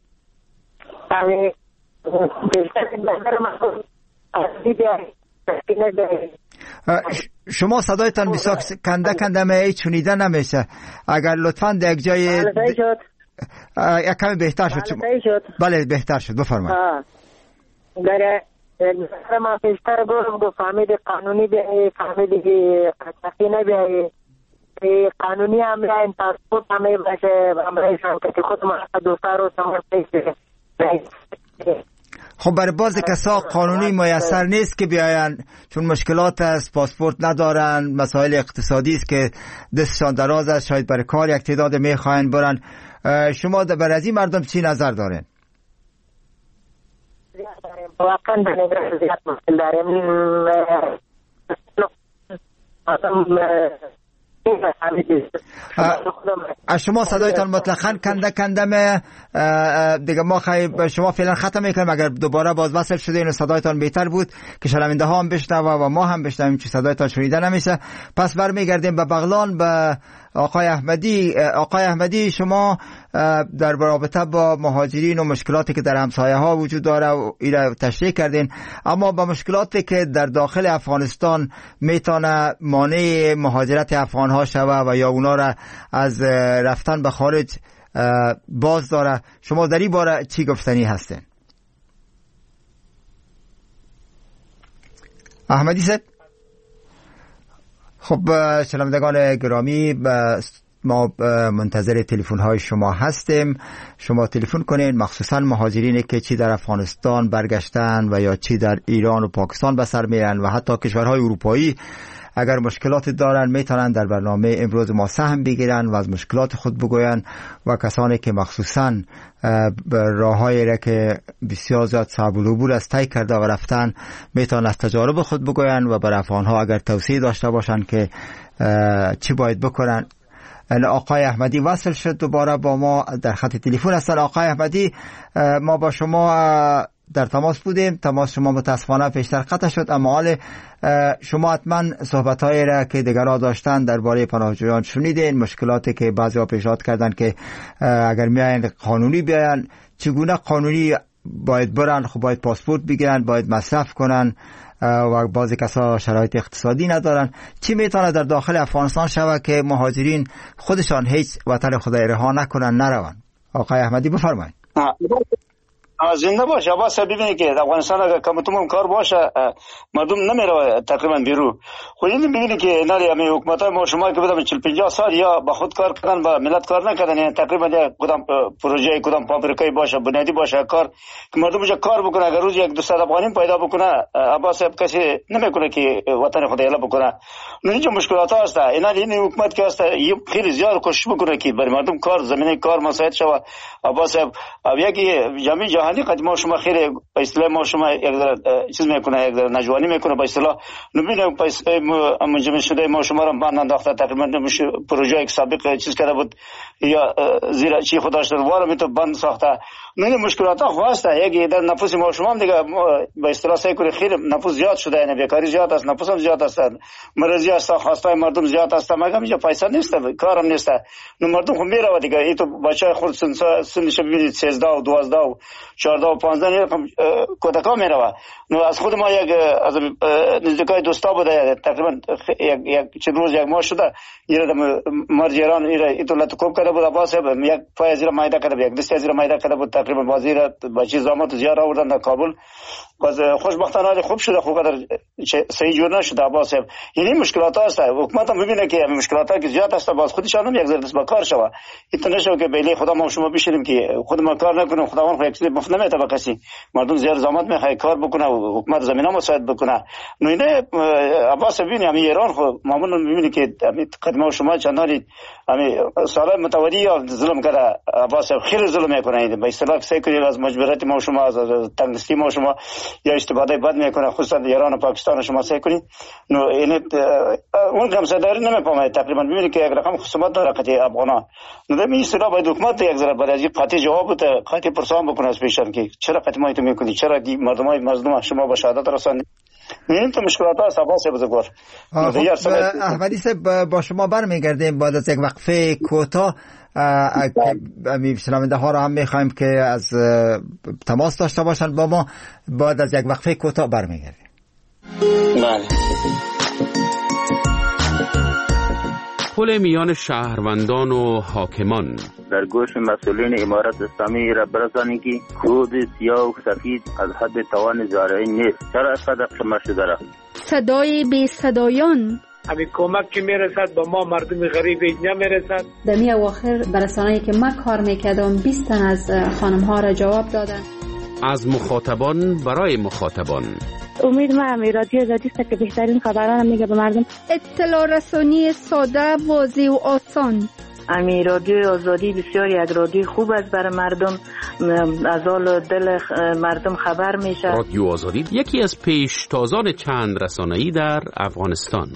شما صدایتان بسیار کنده کنده می چونیده نمیشه اگر لطفاً در یک جای یک کمی بهتر شد شما. بله بهتر شد بفرمایید. در ما پیشتر گفتم فهمید قانونی بیایی فهمید قطعی نبیایی قانونی هم بیایی پاسپورت همی باشه همراهی شانکتی خود ما دوستا رو سمار پیشه. خب برای بعضی کسا قانونی میسر نیست که بیاین چون مشکلات است پاسپورت ندارن مسائل اقتصادی است که دستشان دراز است شاید برای کار یک تعداد میخواین برن شما بر از این مردم چی نظر دارین؟ واقعا به نظر زیاد مشکل داریم از شما صدایتان مطلقاً کنده کنده می دیگه ما خیلی شما فعلا ختم میکنیم اگر دوباره باز وصل شده این صدایتان بهتر بود که شنونده ها هم بشنوه و ما هم بشنویم چه صدایتان شنیده نمیشه. پس برمیگردیم به بغلان به آقای احمدی. آقای احمدی شما در رابطه با مهاجرین و مشکلاتی که در همسایه ها وجود داره و اینا تشریح کردین اما با مشکلاتی که در داخل افغانستان میتونه مانع مهاجرت افغان ها شوه و یا اونا را از رفتن به خارج باز داره شما در این باره چی گفتنی هستین؟ احمدی صاحب خب شنوندگان گرامی ما منتظر تلفن های شما هستیم شما تلفن کنین مخصوصا مهاجرینی که چی در افغانستان برگشتن و یا چی در ایران و پاکستان به سر میرن و حتی کشورهای اروپایی اگر مشکلات دارن میتونن در برنامه امروز ما سهم بگیرن و از مشکلات خود بگوین و کسانی که مخصوصا راههایی را که بسیار زیاد صعب العبور است طی کرده و رفتن میتونن از تجارب خود بگوین و بر افغانها اگر توصیه داشته باشن که چی باید بکنن. آقای احمدی وصل شد دوباره با ما در خط تلفن هستن. آقای احمدی ما با شما در تماس بودیم تماس شما متاسفانه پیشتر قطع شد اما حال شما حتما صحبت‌هایی را که دیگرها داشتن درباره پناهجویان شنیدین مشکلاتی که بعضی‌ها پیشنهاد کردن که اگر میاین قانونی بیاین چگونه قانونی باید برن خب باید پاسپورت بگیرن باید مصرف کنن و بعضی کسا شرایط اقتصادی ندارن چی میتونه در داخل افغانستان شود که مهاجرین خودشان هیچ وطن خود رها نکنن نرون؟ آقای احمدی بفرمایید. زنده باشه. عباس ببینید که در افغانستان اگر کمتون کار باشه مردم نمیره تقریبا بیرو. خب این ببینید که نه همین حکومت‌های ما شما که بودن چهل پنجاه سال یا با خود کار کردن با ملت کار نکردن، تقریبا کدام پروژه کدام فابریکه باشه بنیادی باشه کار که مردم اونجا کار بکنه، اگر روز یک دویست افغانی پیدا بکنه عباس کسی نمیکنه که وطن خود اعلا بکنه. اینجا مشکلات هست. اینا این حکومت که هست خیلی زیاد کوشش بکنه که برای مردم کار زمینه کار مساعد شود. عباس اب یکی جامعه جهانی قدیم شما خیلی به اصطلاح ما شما یک چیز میکنه، یک نجوانی میکنه به اصطلاح. نمیدونم پیسه منجمد شده ما شما را بند انداخته، تقریبا پروژه یک سابق چیز کرده بود یا زیرا چی خودش رو وارم تو بند ساخته. نه مشکلات ها واسطه یک در نفوس ما شما هم دیگه به اصطلاح سعی کنید، خیلی نفوس زیاد شده، یعنی بیکاری زیاد است، نفوس هم زیاد است، مرضی است، خواستای مردم زیاد است، مگه اینجا پیسه نیست، کارم نیست. نو مردم خو میره دیگه. ای تو بچای خود سن سنش ببینید سیزده و دوازده و چهارده و پانزده رقم کودکا میره. نو از خود ما یک از نزدیکای دوستا بوده تقریبا یک یک چند روز یک ماه شده ایره مرجیران ایره ایتولت کوب کرده بود. عباس یک پای زیر مایده کرده بود، یک دسته زیر مایده کرده بود، تقریبا وزیر بچی زامت زیاد آوردن در کابل. باز خوشبختانه خوب شده، خوب قدر صحیح جور نشده. عباس این مشکلات هست. حکومت هم ببینه که مشکلات ها که زیاد است، باز خودشان هم یک ذره دست به کار شوه. این نشه که بیلی خدا ما شما بشینیم که خود ما کار نکنیم، خداوند خو یک چیز مفت نمیده به کسی. مردم زیاد زحمت میخواد کار بکنه و حکومت زمینه مساعد بکنه. نو اینه عباس ببینیم همین ایران خو معمولا میبینی که قدما شما چندانی همین سال متوالی ظلم کرده. عباس خیلی ظلم میکنه، به اصطلاح سعی کنید از مجبوریت ما شما از تنگستی ما شما یا استفاده بد میکنه، خصوصا ایران و پاکستان شما سعی کنید. نو این اون کم صداری نمیفهمه. تقریبا میبینی که یک رقم خصومت داره قضیه افغانان. نو در این اصطلاح باید حکومت یک ذره برای از قاطع جواب بده، قاطع پرسان بکنه از پیشان که چرا قاطع ما تو میکنی، چرا دی مردمای مظلوم شما به شهادت رساندید. این تو مشکلات هست. عباس بزرگوار احمدی صاحب با شما برمیگردیم بعد از یک وقفه کوتاه. شنونده ها را هم میخوایم که از تماس داشته باشند با ما. بعد از یک وقفه کوتاه برمیگردیم. بله. پل میان شهروندان و حاکمان در گوش مسئولین امارت اسلامی را برسانید که کود سیاه و سفید از حد توان زارعی نیست. چرا صدق شما شده را صدای بی صدایان همین کمک که میرسد با ما مردم غریب اینجا میرسد. در می اواخر برسانه‌ای که من کار میکردم بیست تن از خانم ها را جواب دادن. از مخاطبان برای مخاطبان. امید ما هم رادیو آزادی است که بهترین خبران میگه به مردم. اطلاع رسانی ساده، واضح و آسان. امی رادیو آزادی بسیار یک رادیو خوب است برای مردم، از حال دل مردم خبر میشه. رادیو آزادی یکی از پیشتازان چند رسانه‌ای در افغانستان.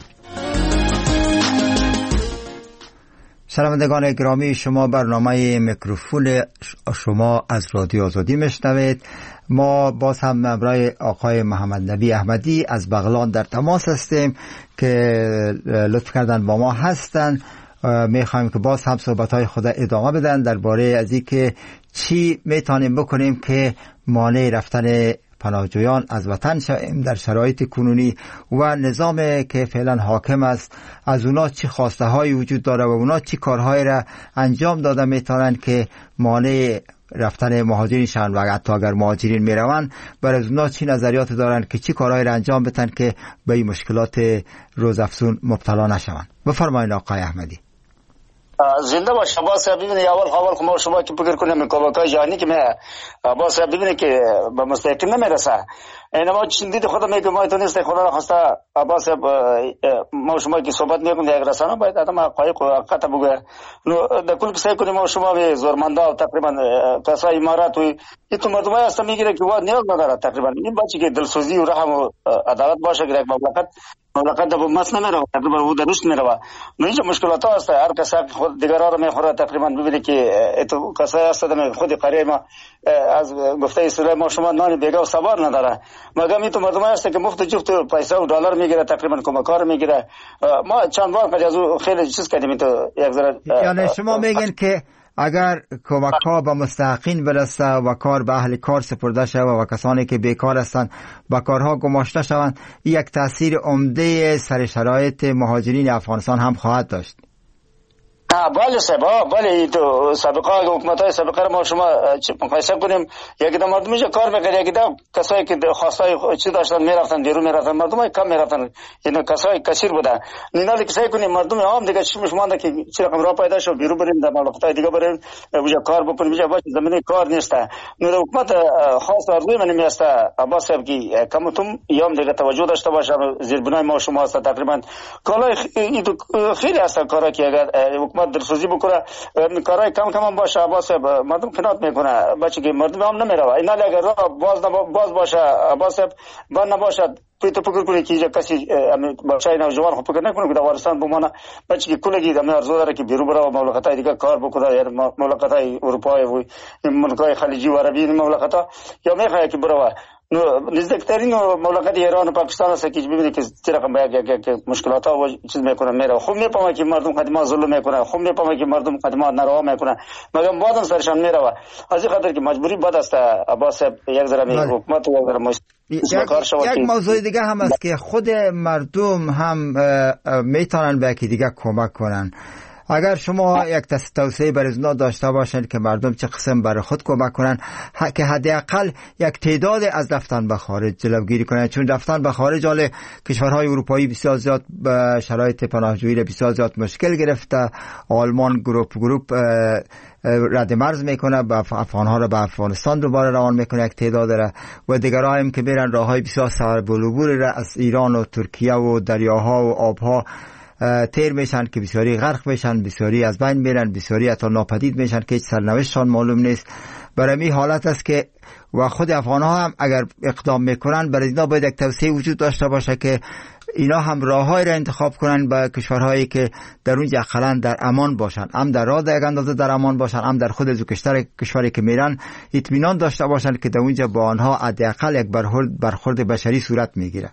شنوندگان گرامی، شما برنامه میکروفون شما از رادیو آزادی میشنوید. ما باز هم همراه آقای محمد نبی احمدی از بغلان در تماس هستیم که لطف کردن با ما هستن. میخوایم که باز هم صحبت‌های خود ادامه بدن درباره از اینکه چی میتونیم بکنیم که مانع رفتن پناهجویان از وطن شویم در شرایط کنونی و نظامی که فعلا حاکم است، از اونا چی خواسته هایی وجود داره و اونا چی کارهایی را انجام داده میتونن که مانع رفتن مهاجرین شوند و حتی اگر مهاجرین میروند برای از اونا چی نظریات دارن که چی کارهایی را انجام بدن که به این مشکلات روزافزون مبتلا نشوند. بفرمایید آقای احمدی. زنده باش. عباس ببینید اول اول خو شما که فکر کنیم کمک‌های جهانی که من عباس ببینید که به مستحقین نمیرسه. اینا چندی خدا میگه ما تو نیست، خدا خواسته عباس ما شما که صحبت میکنیم یک رسانه باید آدم حقایق و حقیقت بگه. نو در کل سعی کنیم ما شما به زورمندا تقریبا کسای امارات و این تو مردم است میگیره که واد نیاز نداره. تقریبا این بچی که دلسوزی و رحم و عدالت باشه که یک مملکت مملکت در مس نمیره، تقریبا او درست میره. نو اینجا مشکلات هست. هر کس خود دیگران رو میخوره. تقریبا ببینید که تو کسای هست خود قریه ما از گفته اسرائیل ما شما نان بیگا و سوار نداره، مگر می تو مردم هست که مفت جفت پیسه و دلار میگیره، تقریبا کمکار میگیره. ما چند بار که از خیلی چیز کردیم تو یک ذره. یعنی شما میگن که اگر کمک ها به مستحقین برسه و کار به اهل کار سپرده شود و کسانی که بیکار هستند با کارها گماشته شوند، یک تاثیر عمده سر شرایط مهاجرین افغانستان هم خواهد داشت. بله صاحب بله تو سابقه حکومت‌های سابقه ما شما مقایسه کنیم یک دم مردم اینجا کار می‌کرد یک دم کسایی که خواستای چی داشتن میرفتن بیرون میرفتن مردم کم میرفتن یعنی کسای کثیر بودن نه کسایی کنیم مردم عام دیگه چی میشمانده که چه رقم راه پیدا شد بیرون بریم در مملکت‌های دیگه بریم اونجا کار بکنیم اینجا باشه زمینه کار نیست نه حکومت خاص ارزوی من میاسته عباس صاحب که کم تم یام دیگه توجه داشته باشه زیربنای ما شما است تقریبا کالای خیلی است کارا که اگر حکومت درسوزی بکنه کارای کم کم باشه عباس صاحب مردم قناعت میکنه بچه که مردم هم نمیره اینا اگر راه باز باز باشه عباس صاحب بند نباشد تو فکر کنی که کسی بچه‌ای نوجوان خب فکر نکنه که در افغانستان بمونه بچه که کلگی دم ارزو داره که بیرون بره و مملکت‌های دیگه کار بکنه یا مملکت‌های اروپایی و مملکت‌های خلیجی و عربی مملکت‌ها یا میخواد که بره نزدیکترین مملکت ایران و پاکستان است که ببینید که چه رقم یک یک مشکلات ها و چیز میکنه میره خوب میفهمه که مردم خدمات ظلم میکنه خوب میفهمه که مردم خدمات ناروا میکنه مگر بعدم سرشان میره از این خاطر که مجبوری بد است عباس یک ذره می حکومت و یک ذره یک موضوع دیگه هم است که خود مردم هم میتونن به یکی دیگه کمک کنن. اگر شما یک توصیه بر ازنا داشته باشند که مردم چه قسم برای خود کمک کنن که حداقل یک تعداد از رفتن به خارج جلوگیری کنند، چون رفتن به خارج حال کشورهای اروپایی بسیار زیاد به شرایط پناهجویی بسیار زیاد مشکل گرفته. آلمان گروپ گروپ رد مرز میکنه به افغانها را به افغانستان دوباره روان میکنه یک تعداد را و دیگرها هم که میرن راههای بسیار سربلوبور را از ایران و ترکیه و دریاها و آبها تیر میشن که بسیاری غرق میشن، بسیاری از بین میرن، بسیاری حتی ناپدید میشن که هیچ سرنوشتشان معلوم نیست. برای می حالت است که و خود افغان ها هم اگر اقدام میکنن برای اینا باید یک توصیه وجود داشته باشه که اینا هم راههایی را انتخاب کنن به کشورهایی که در اونجا اقلا در امان باشن، هم در راه یک اندازه در امان باشن، هم در خود زوکشتر کشوری که میرن اطمینان داشته باشن که در اونجا با آنها حداقل یک برخورد برخورد بشری صورت میگیره.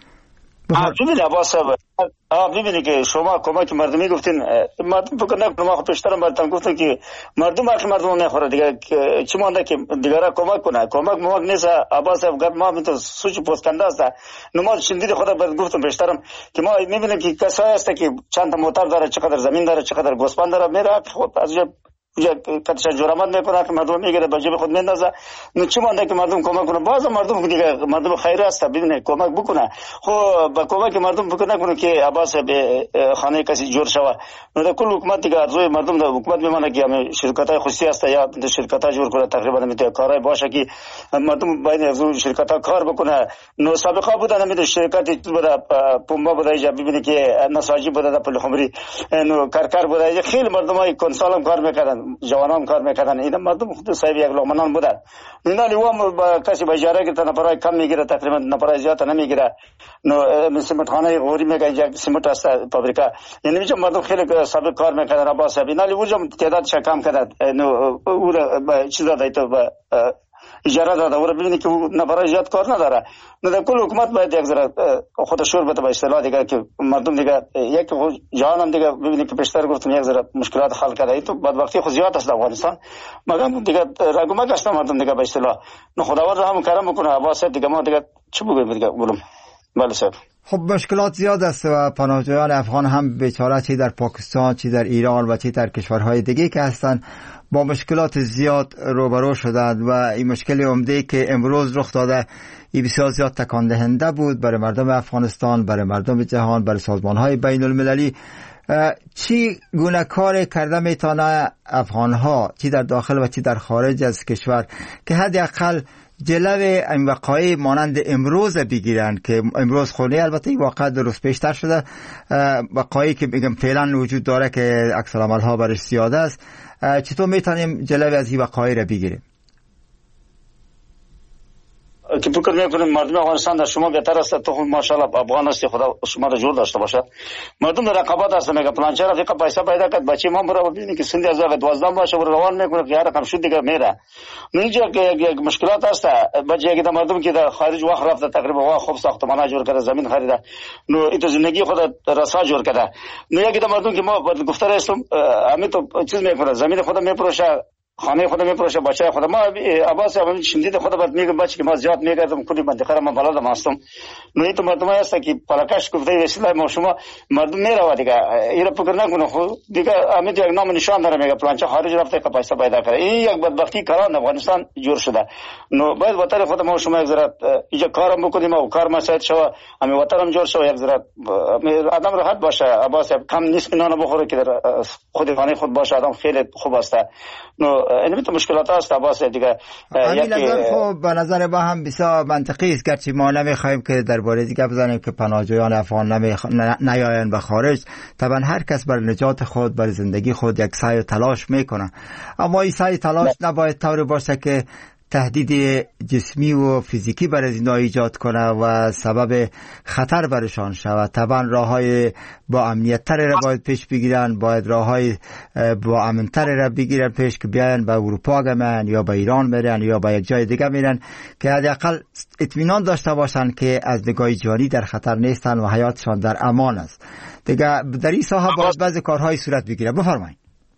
ببینید عباس صاحب ببینید که شما کمک مردمی گفتین مردم فکر نکنم ما پیشترم براتون گفتم که مردم حق مردم نخوره دیگه چی مونده که دیگرا کمک کنه کمک ممک نیست عباس صاحب گفت ما تو سوچ پوسکنده است نماز شندید خدا برات گفتم پیشترم که ما میبینیم که کسایی هست که چند تا موتر داره چقدر زمین داره چقدر گوسفند داره میره خود از یا کتش جرامت میکنه که مردم میگیره به جیب خود میندازه نو چی مونده که مردم کمک کنه باز مردم دیگه مردم خیر است ببینه کمک بکنه خب با کمک مردم فکر نکنه که عباس به خانه کسی جور شوه نو کل حکومت دیگه ارزوی مردم در حکومت میمونه که همه شرکت‌های خصوصی است یا شرکت‌ها جور کنه تقریبا میته کارای باشه که مردم باید از شرکت‌ها کار بکنه نو سابقه بودن میته شرکتی بوده پومبا بوده یا ببینید که نساجی بوده در پل خمری نو کارکار بوده خیلی مردمای کنسالم کار میکردن جوانان کار میکردن این مردم خود صاحب یک لقمنان بودن اینا لیوام با کسی به اجاره گرفته نفرای کم میگیره تقریبا نفرای زیاد نمیگیره نو سیمنت خانه غوری میگه یک سیمنت است فابریکا یعنی میگم مردم خیلی سابق کار میکردن عباس صاحب اینا لیوام تعدادش کم کرد نو او چیز داده تو اجاره داده و ببینید که نفرای زیاد کار نداره نو در کل حکومت باید یک ذره خود شور بده به اصطلاح دیگه که مردم دیگه یک جهان دیگه ببینید که بیشتر گفتم یک ذره مشکلات حل کرده تو بدبختی خود زیاد است در افغانستان مگر دیگه رگومه گشت مردم دیگه به اصطلاح نو خداوند هم کرم بکنه عباس دیگه ما دیگه چه بگیم دیگه گلم بله صاحب خب مشکلات زیاد است و پناهجویان افغان هم بیچاره چی در پاکستان چی در ایران و چی در کشورهای دیگه که هستن با مشکلات زیاد روبرو شدند و این مشکل عمده که امروز رخ داده این بسیار زیاد تکان دهنده بود برای مردم افغانستان، برای مردم جهان، برای سازمان‌های بین المللی. چی گونه کار کرده میتونه افغان‌ها چی در داخل و چی در خارج از کشور که حداقل جلوه این وقایع مانند امروز بگیرن که امروز خونه البته این واقع درست پیشتر شده وقایعی که میگم فعلا وجود داره که عکس العمل‌ها برش زیاده است چطور میتونیم جلوه از این وقایع را بگیریم؟ که فکر میکنیم مردم افغانستان در شما بهتر است تو ماشاءالله افغان است خدا شما را جور داشته باشه مردم در رقابت است میگه پلانچه رفیق پیسه پیدا کرد بچه ما برو ببینید که سندی از وقت دوازده باشه و روان میکنه که هر رقم شد دیگه میره اینجا یک مشکلات است بچه یک مردم که در خارج وقت رفته تقریبا واه خوب ساختمان جور کرده زمین خریده نو این زندگی خود رسا جور کرده نو یک مردم که ما گفته هستم همین تو چیز میکنه زمین خود میفروشه خانه خودم میپروشه، بچه خودم. ما عباس هم شندید خودم بعد میگم بچه که ما زیاد میگردم کلی منطقه را من بلدم هستم. نوی تو مردم هست که پلاکش گفته وسیله ما شما مردم میروا دیگه اینا فکر نکنه خود دیگه امید یک نام نشان داره میگه پلانچه خارج رفته که پیسه پیدا کنه. این یک بدبختی کاران افغانستان جور شده. نو باید وطن خود ما شما یک ذره اینجا کارم بکنیم و کار مساعد شو همین وطنم جور شو یک ذره آدم راحت باشه. عباس کم نیست نان بخوره که در خود خانه خود باشه آدم خیلی خوب است. نو این تو مشکلات است عباس دیگه. همین نظر خب به نظر ما هم بسیار منطقی است، گرچه ما نمیخوایم که درباره دیگه بزنیم که پناهجویان افغان نمیخ... نیاین به خارج. طبعا هر کس بر نجات خود بر زندگی خود یک سعی و تلاش میکنه، اما این سعی تلاش نباید طوری باشه که تهدید جسمی و فیزیکی برای اینا ایجاد کنه و سبب خطر برشان شود. طبعا راههای با امنیت تر را باید پیش بگیرن، باید راههای با امن تر را بگیرن پیش که بیاین به اروپا گمن یا به ایران میرن یا به یک جای دیگه میرن که حداقل اطمینان داشته باشن که از نگاه جانی در خطر نیستن و حیاتشان در امان است. دیگه در این ساحه باید بعضی کارهای صورت بگیره. بفرمایید.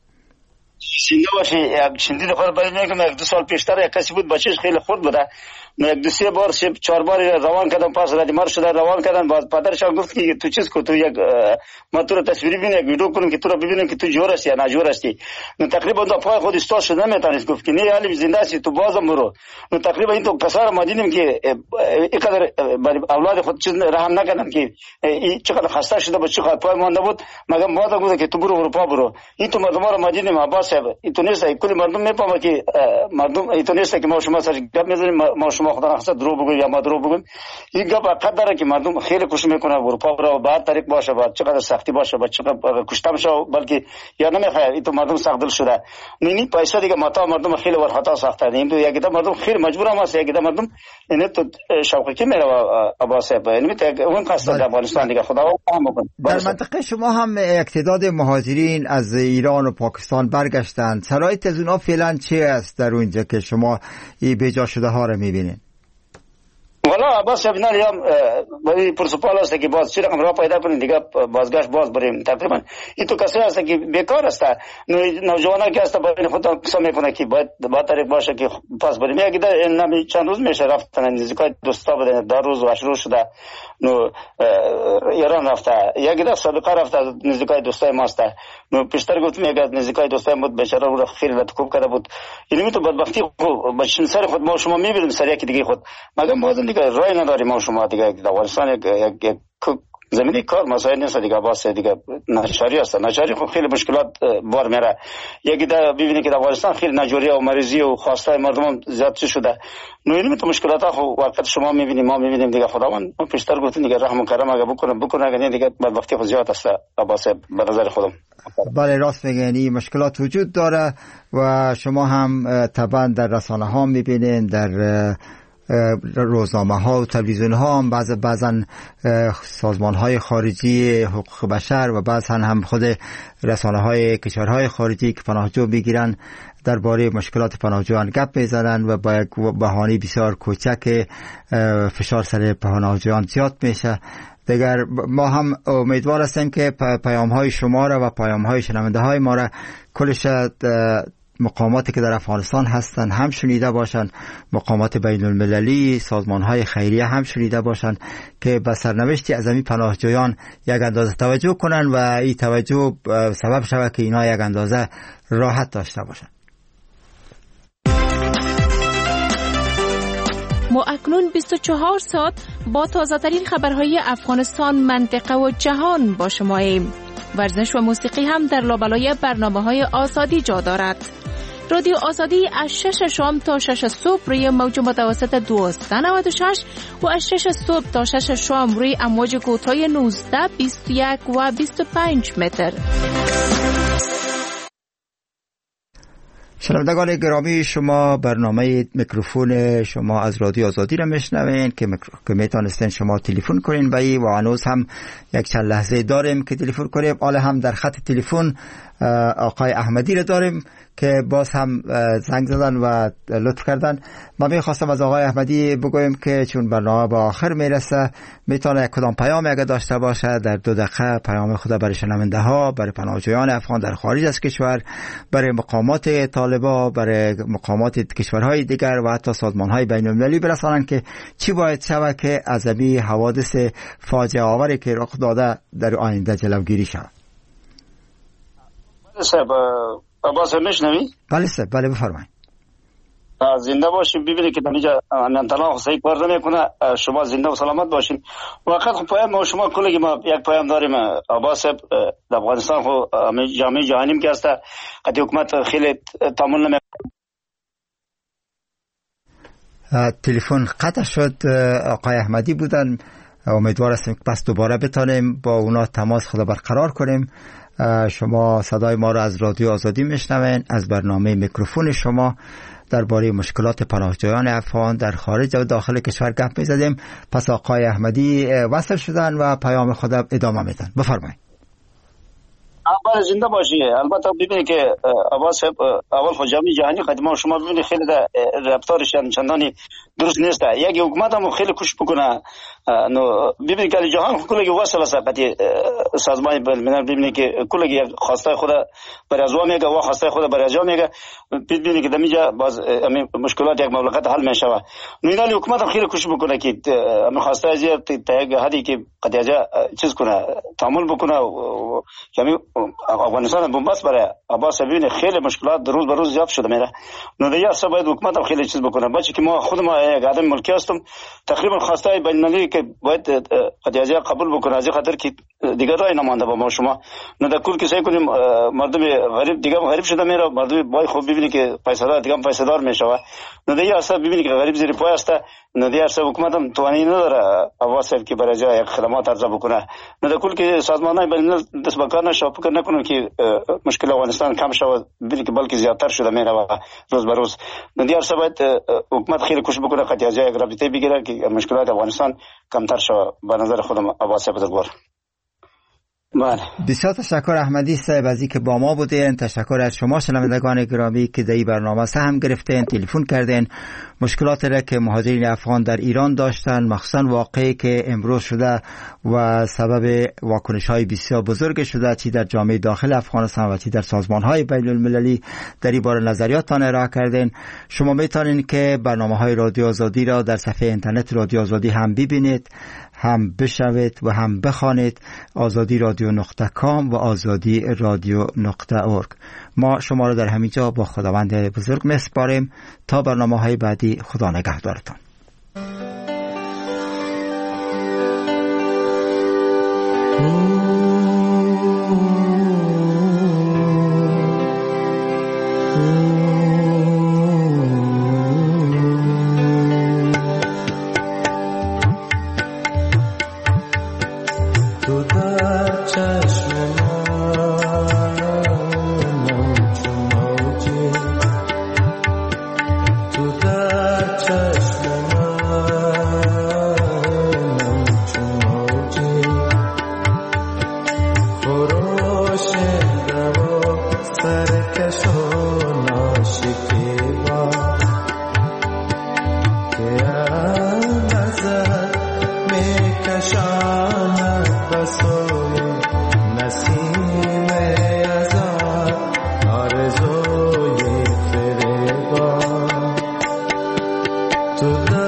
شنیده باشی یک شنیده خود باید میگم یک دو سال پیشتر یک کسی بود بچهش خیلی خورد بوده، یک دو سه بار سه چهار بار روان کردم پاس ردیمار شده روان کردن. باز پدرش گفت که تو چیز کو تو یک ما تو رو تصویری ببینیم یک ویدیو کنیم که تو رو ببینیم که تو جور هستی یا ناجور هستی. نو تقریبا دو پای خود استاد شده نمیتونست گفت که نه علی زنده هستی تو بازم برو. نو تقریبا این تو کسار ما دیدیم که اینقدر اولاد خود چیز رحم نکردن که این چقدر خسته شده بود چقدر پای مونده بود، مگم بعد گفت که تو برو اروپا برو. این تو مردم رو ما دیدیم عباس این تو نیست کلی مردم میفهمه که مردم این تو نیست که ما شما سر گپ میزنیم ما شما خدا نخواسته درو بگویم یا ما درو بگویم. این گپ حقیقت داره که مردم خیلی کوشش میکنه اروپا برو بعد طریق باشه بعد چقدر سختی باشه بعد چقدر کشته بشه بلکه یا نمیخواد. این تو مردم سخت دل شده. نه پیسه دیگه متا مردم خیلی ور خطا ساخته. این تو یک مردم خیلی مجبور هم است، یک مردم این تو شوقی که میره عباس این تو اون قصد در افغانستان دیگه خدا فهم کنه. در منطقه شما هم تعداد مهاجرین از ایران و پاکستان برگشتند. شرایط از اونها فعلا چی است در اونجا که شما این بیجا شده ها رو میبینید؟ والا عباس ابنال یا ولی پرسپال است که باز چی رقم را پیدا کنیم دیگه بازگشت باز بریم. تقریبا این تو کسی است که بیکار است. نوجوانا که است باید خود قسم میکنه که باید با طریق باشه که پاس بریم. یک ده نمی چند روز میشه رفتن نزدیکای دوستا بده در روز و هشت روز شده نو ایران رفته. یک ده سابقه رفته نزدیکای دوستای ماست. نو پیشتر گفتم یک نزدیکای دوستای بود بیچاره رو خیلی لطکوب کرده بود. اینمی تو بدبختی با سر خود ما شما میبینیم سر یک دیگه خود مگم باز دیگه رای نداریم ما شما دیگه در افغانستان یک یک زمینی کار مسائل نیست دیگه باز دیگه ناچاری است. ناچاری خب خیلی مشکلات بار میره. یکی در ببینید که در افغانستان خیلی ناجوری و مریضی و خواسته مردم زیاد شده. نو این تو مشکلات خب وقت شما میبینیم ما میبینیم دیگه خداوند پیشتر گفتین دیگه رحم و کرم اگه بکنه بکنه اگه دیگه بعد وقتی خود زیاد است عباس به نظر خودم. بله راست میگین مشکلات وجود داره و شما هم طبعا در رسانه ها میبینین در روزنامه ها و تلویزیون ها هم بعض بعضا سازمان های خارجی حقوق بشر و بعضا هم خود رسانه های کشورهای خارجی که پناهجو میگیرن درباره مشکلات پناهجویان گپ میزنن و با یک بهانه بسیار کوچک فشار سر پناهجویان زیاد میشه. دیگر ما هم امیدوار هستیم که پیام های شما را و پیام های شنونده های ما را کلش مقاماتی که در افغانستان هستن هم شنیده باشن، مقامات بین المللی، سازمان های خیریه هم شنیده باشن که به سرنوشت اعظمی پناهجویان یک اندازه توجه کنن و این توجه سبب شود که اینا یک اندازه راحت داشته باشن. ما اکنون بیست و چهار ساعت با تازه ترین خبرهای افغانستان، منطقه و جهان با شماییم. ورزش و موسیقی هم در لابلای برنامه‌های آزادی جا دارد. رادیو آزادی از شش شام تا شش صبح روی موج متوسط دویست و نود و شش و از شش صبح تا شش شام روی امواج کوتاه نوزده، بیست و یک و بیست و پنج متر. شنوندگان گرامی، شما برنامه میکروفون شما از رادیو آزادی را میشنوین که که میتونستین شما تلفن کنین و ای و هنوز هم یک چند لحظه داریم که تلفن کنیم. حالا هم در خط تلفن آقای احمدی را داریم که باز هم زنگ زدن و لطف کردن. من میخواستم از آقای احمدی بگویم که چون برنامه به آخر میرسه میتونه کدام پیامی اگه داشته باشه در دو دقیقه پیام خود برای شنونده ها، برای پناهجویان افغان در خارج از کشور، برای مقامات طالبا، برای مقامات کشورهای دیگر و حتی سازمانهای بین المللی برسانند که چی باید شود که از این حوادث فاجعه آوری که رخ داده در آینده جلوگیری شود. صاحب عباس میشنوی؟ بله صاحب، بله بفرمایید. زنده باشیم. ببینید که در اینجا انتلا صحیح کار نمیکنه. شما زنده و سلامت باشین. وقت خب پیام ما شما کلی ما یک پیام داریم عباس صاحب. در افغانستان خو جامعه جهانیم که است قد حکومت خیلی تعامل نمیکنه. تلفن قطع شد. آقای احمدی بودن. امیدوار هستیم که پس دوباره بتانیم با اونا تماس خود برقرار کنیم. شما صدای ما را از رادیو آزادی میشنوین. از برنامه میکروفون شما درباره مشکلات پناهجویان افغان در خارج و داخل کشور گپ میزدیم. پس آقای احمدی وصل شدن و پیام خود ادامه میدن. بفرمایید. اول زنده باشی. البته ببینید که عباس صاحب اول خود جامعه جهانی قدما شما ببینید خیلی در رفتارش چندانی درست نیست. یک حکومت هم خیلی کوشش بکنه. نو ببینید که جهان کلی وصل است. قضیه سازمان بین الملل ببینید که کلی خواسته خود برای ازوا میگه و خواسته خود برای اجرا میگه. ببینید که دمیجا باز مشکلات یک مملکت حل میشه. نو اینا حکومت هم خیلی کوشش بکنه که خواسته از تا یک حدی که قضیه چیز کنه، تعامل بکنه. یعنی افغانستان بنبست برای عباس ببینید خیلی مشکلات روز به روز زیاد شده میره. نو دیگه اصلا باید حکومت هم خیلی چیز بکنه. بچه که ما خود ما یک آدم ملکی هستم تقریبا خواسته بین المللی که باید قضیه قبول بکنه از خاطر که دیگه راه نمانده با ما شما. نو در کل که سعی کنیم مردم غریب دیگه غریب شده میره، مردم باید خوب ببینید که پیسه‌دار دیگه پیسه‌دار میشه. نو دیگه اصلا ببینید که غریب زیر پای است. نو دیگه اصلا حکومت هم توانی نداره عباس که برای جای یک خدمات عرضه بکنه. نو در کل که سازمان‌های بین الملل دست به کار نشه، فکر نکنه که مشکل افغانستان کم شود، ببینید که بلکه زیادتر شده میره و روز به روز. نو دیگه اصلا باید حکومت خیلی کوشش بکنه که جای یک رابطه بگیره که مشکلات افغانستان کمتر شود. به نظر خودم عباس بزرگوار. بله. بسیار تشکر احمدی صاحب از اینکه با ما بودین. تشکر از شما شنوندگان گرامی که در این برنامه سهم گرفتین، تلفن کردین. مشکلاتی را که مهاجرین افغان در ایران داشتن، مخصوصا واقعی که امروز شده و سبب واکنش‌های بسیار بزرگ شده، چی در جامعه داخل افغانستان و چی در سازمان‌های بین المللی، در این باره نظریاتتان ارائه کردین. شما میتونین که برنامه‌های رادیو آزادی را در صفحه اینترنت رادیو آزادی هم ببینید، هم بشنوید و هم بخوانید. آزادی رادیو نقطه کام و آزادی رادیو نقطه اورگ. ما شما را در همینجا با خداوند بزرگ میسپاریم تا برنامه‌های بعدی. خدا نگهدارتان. To the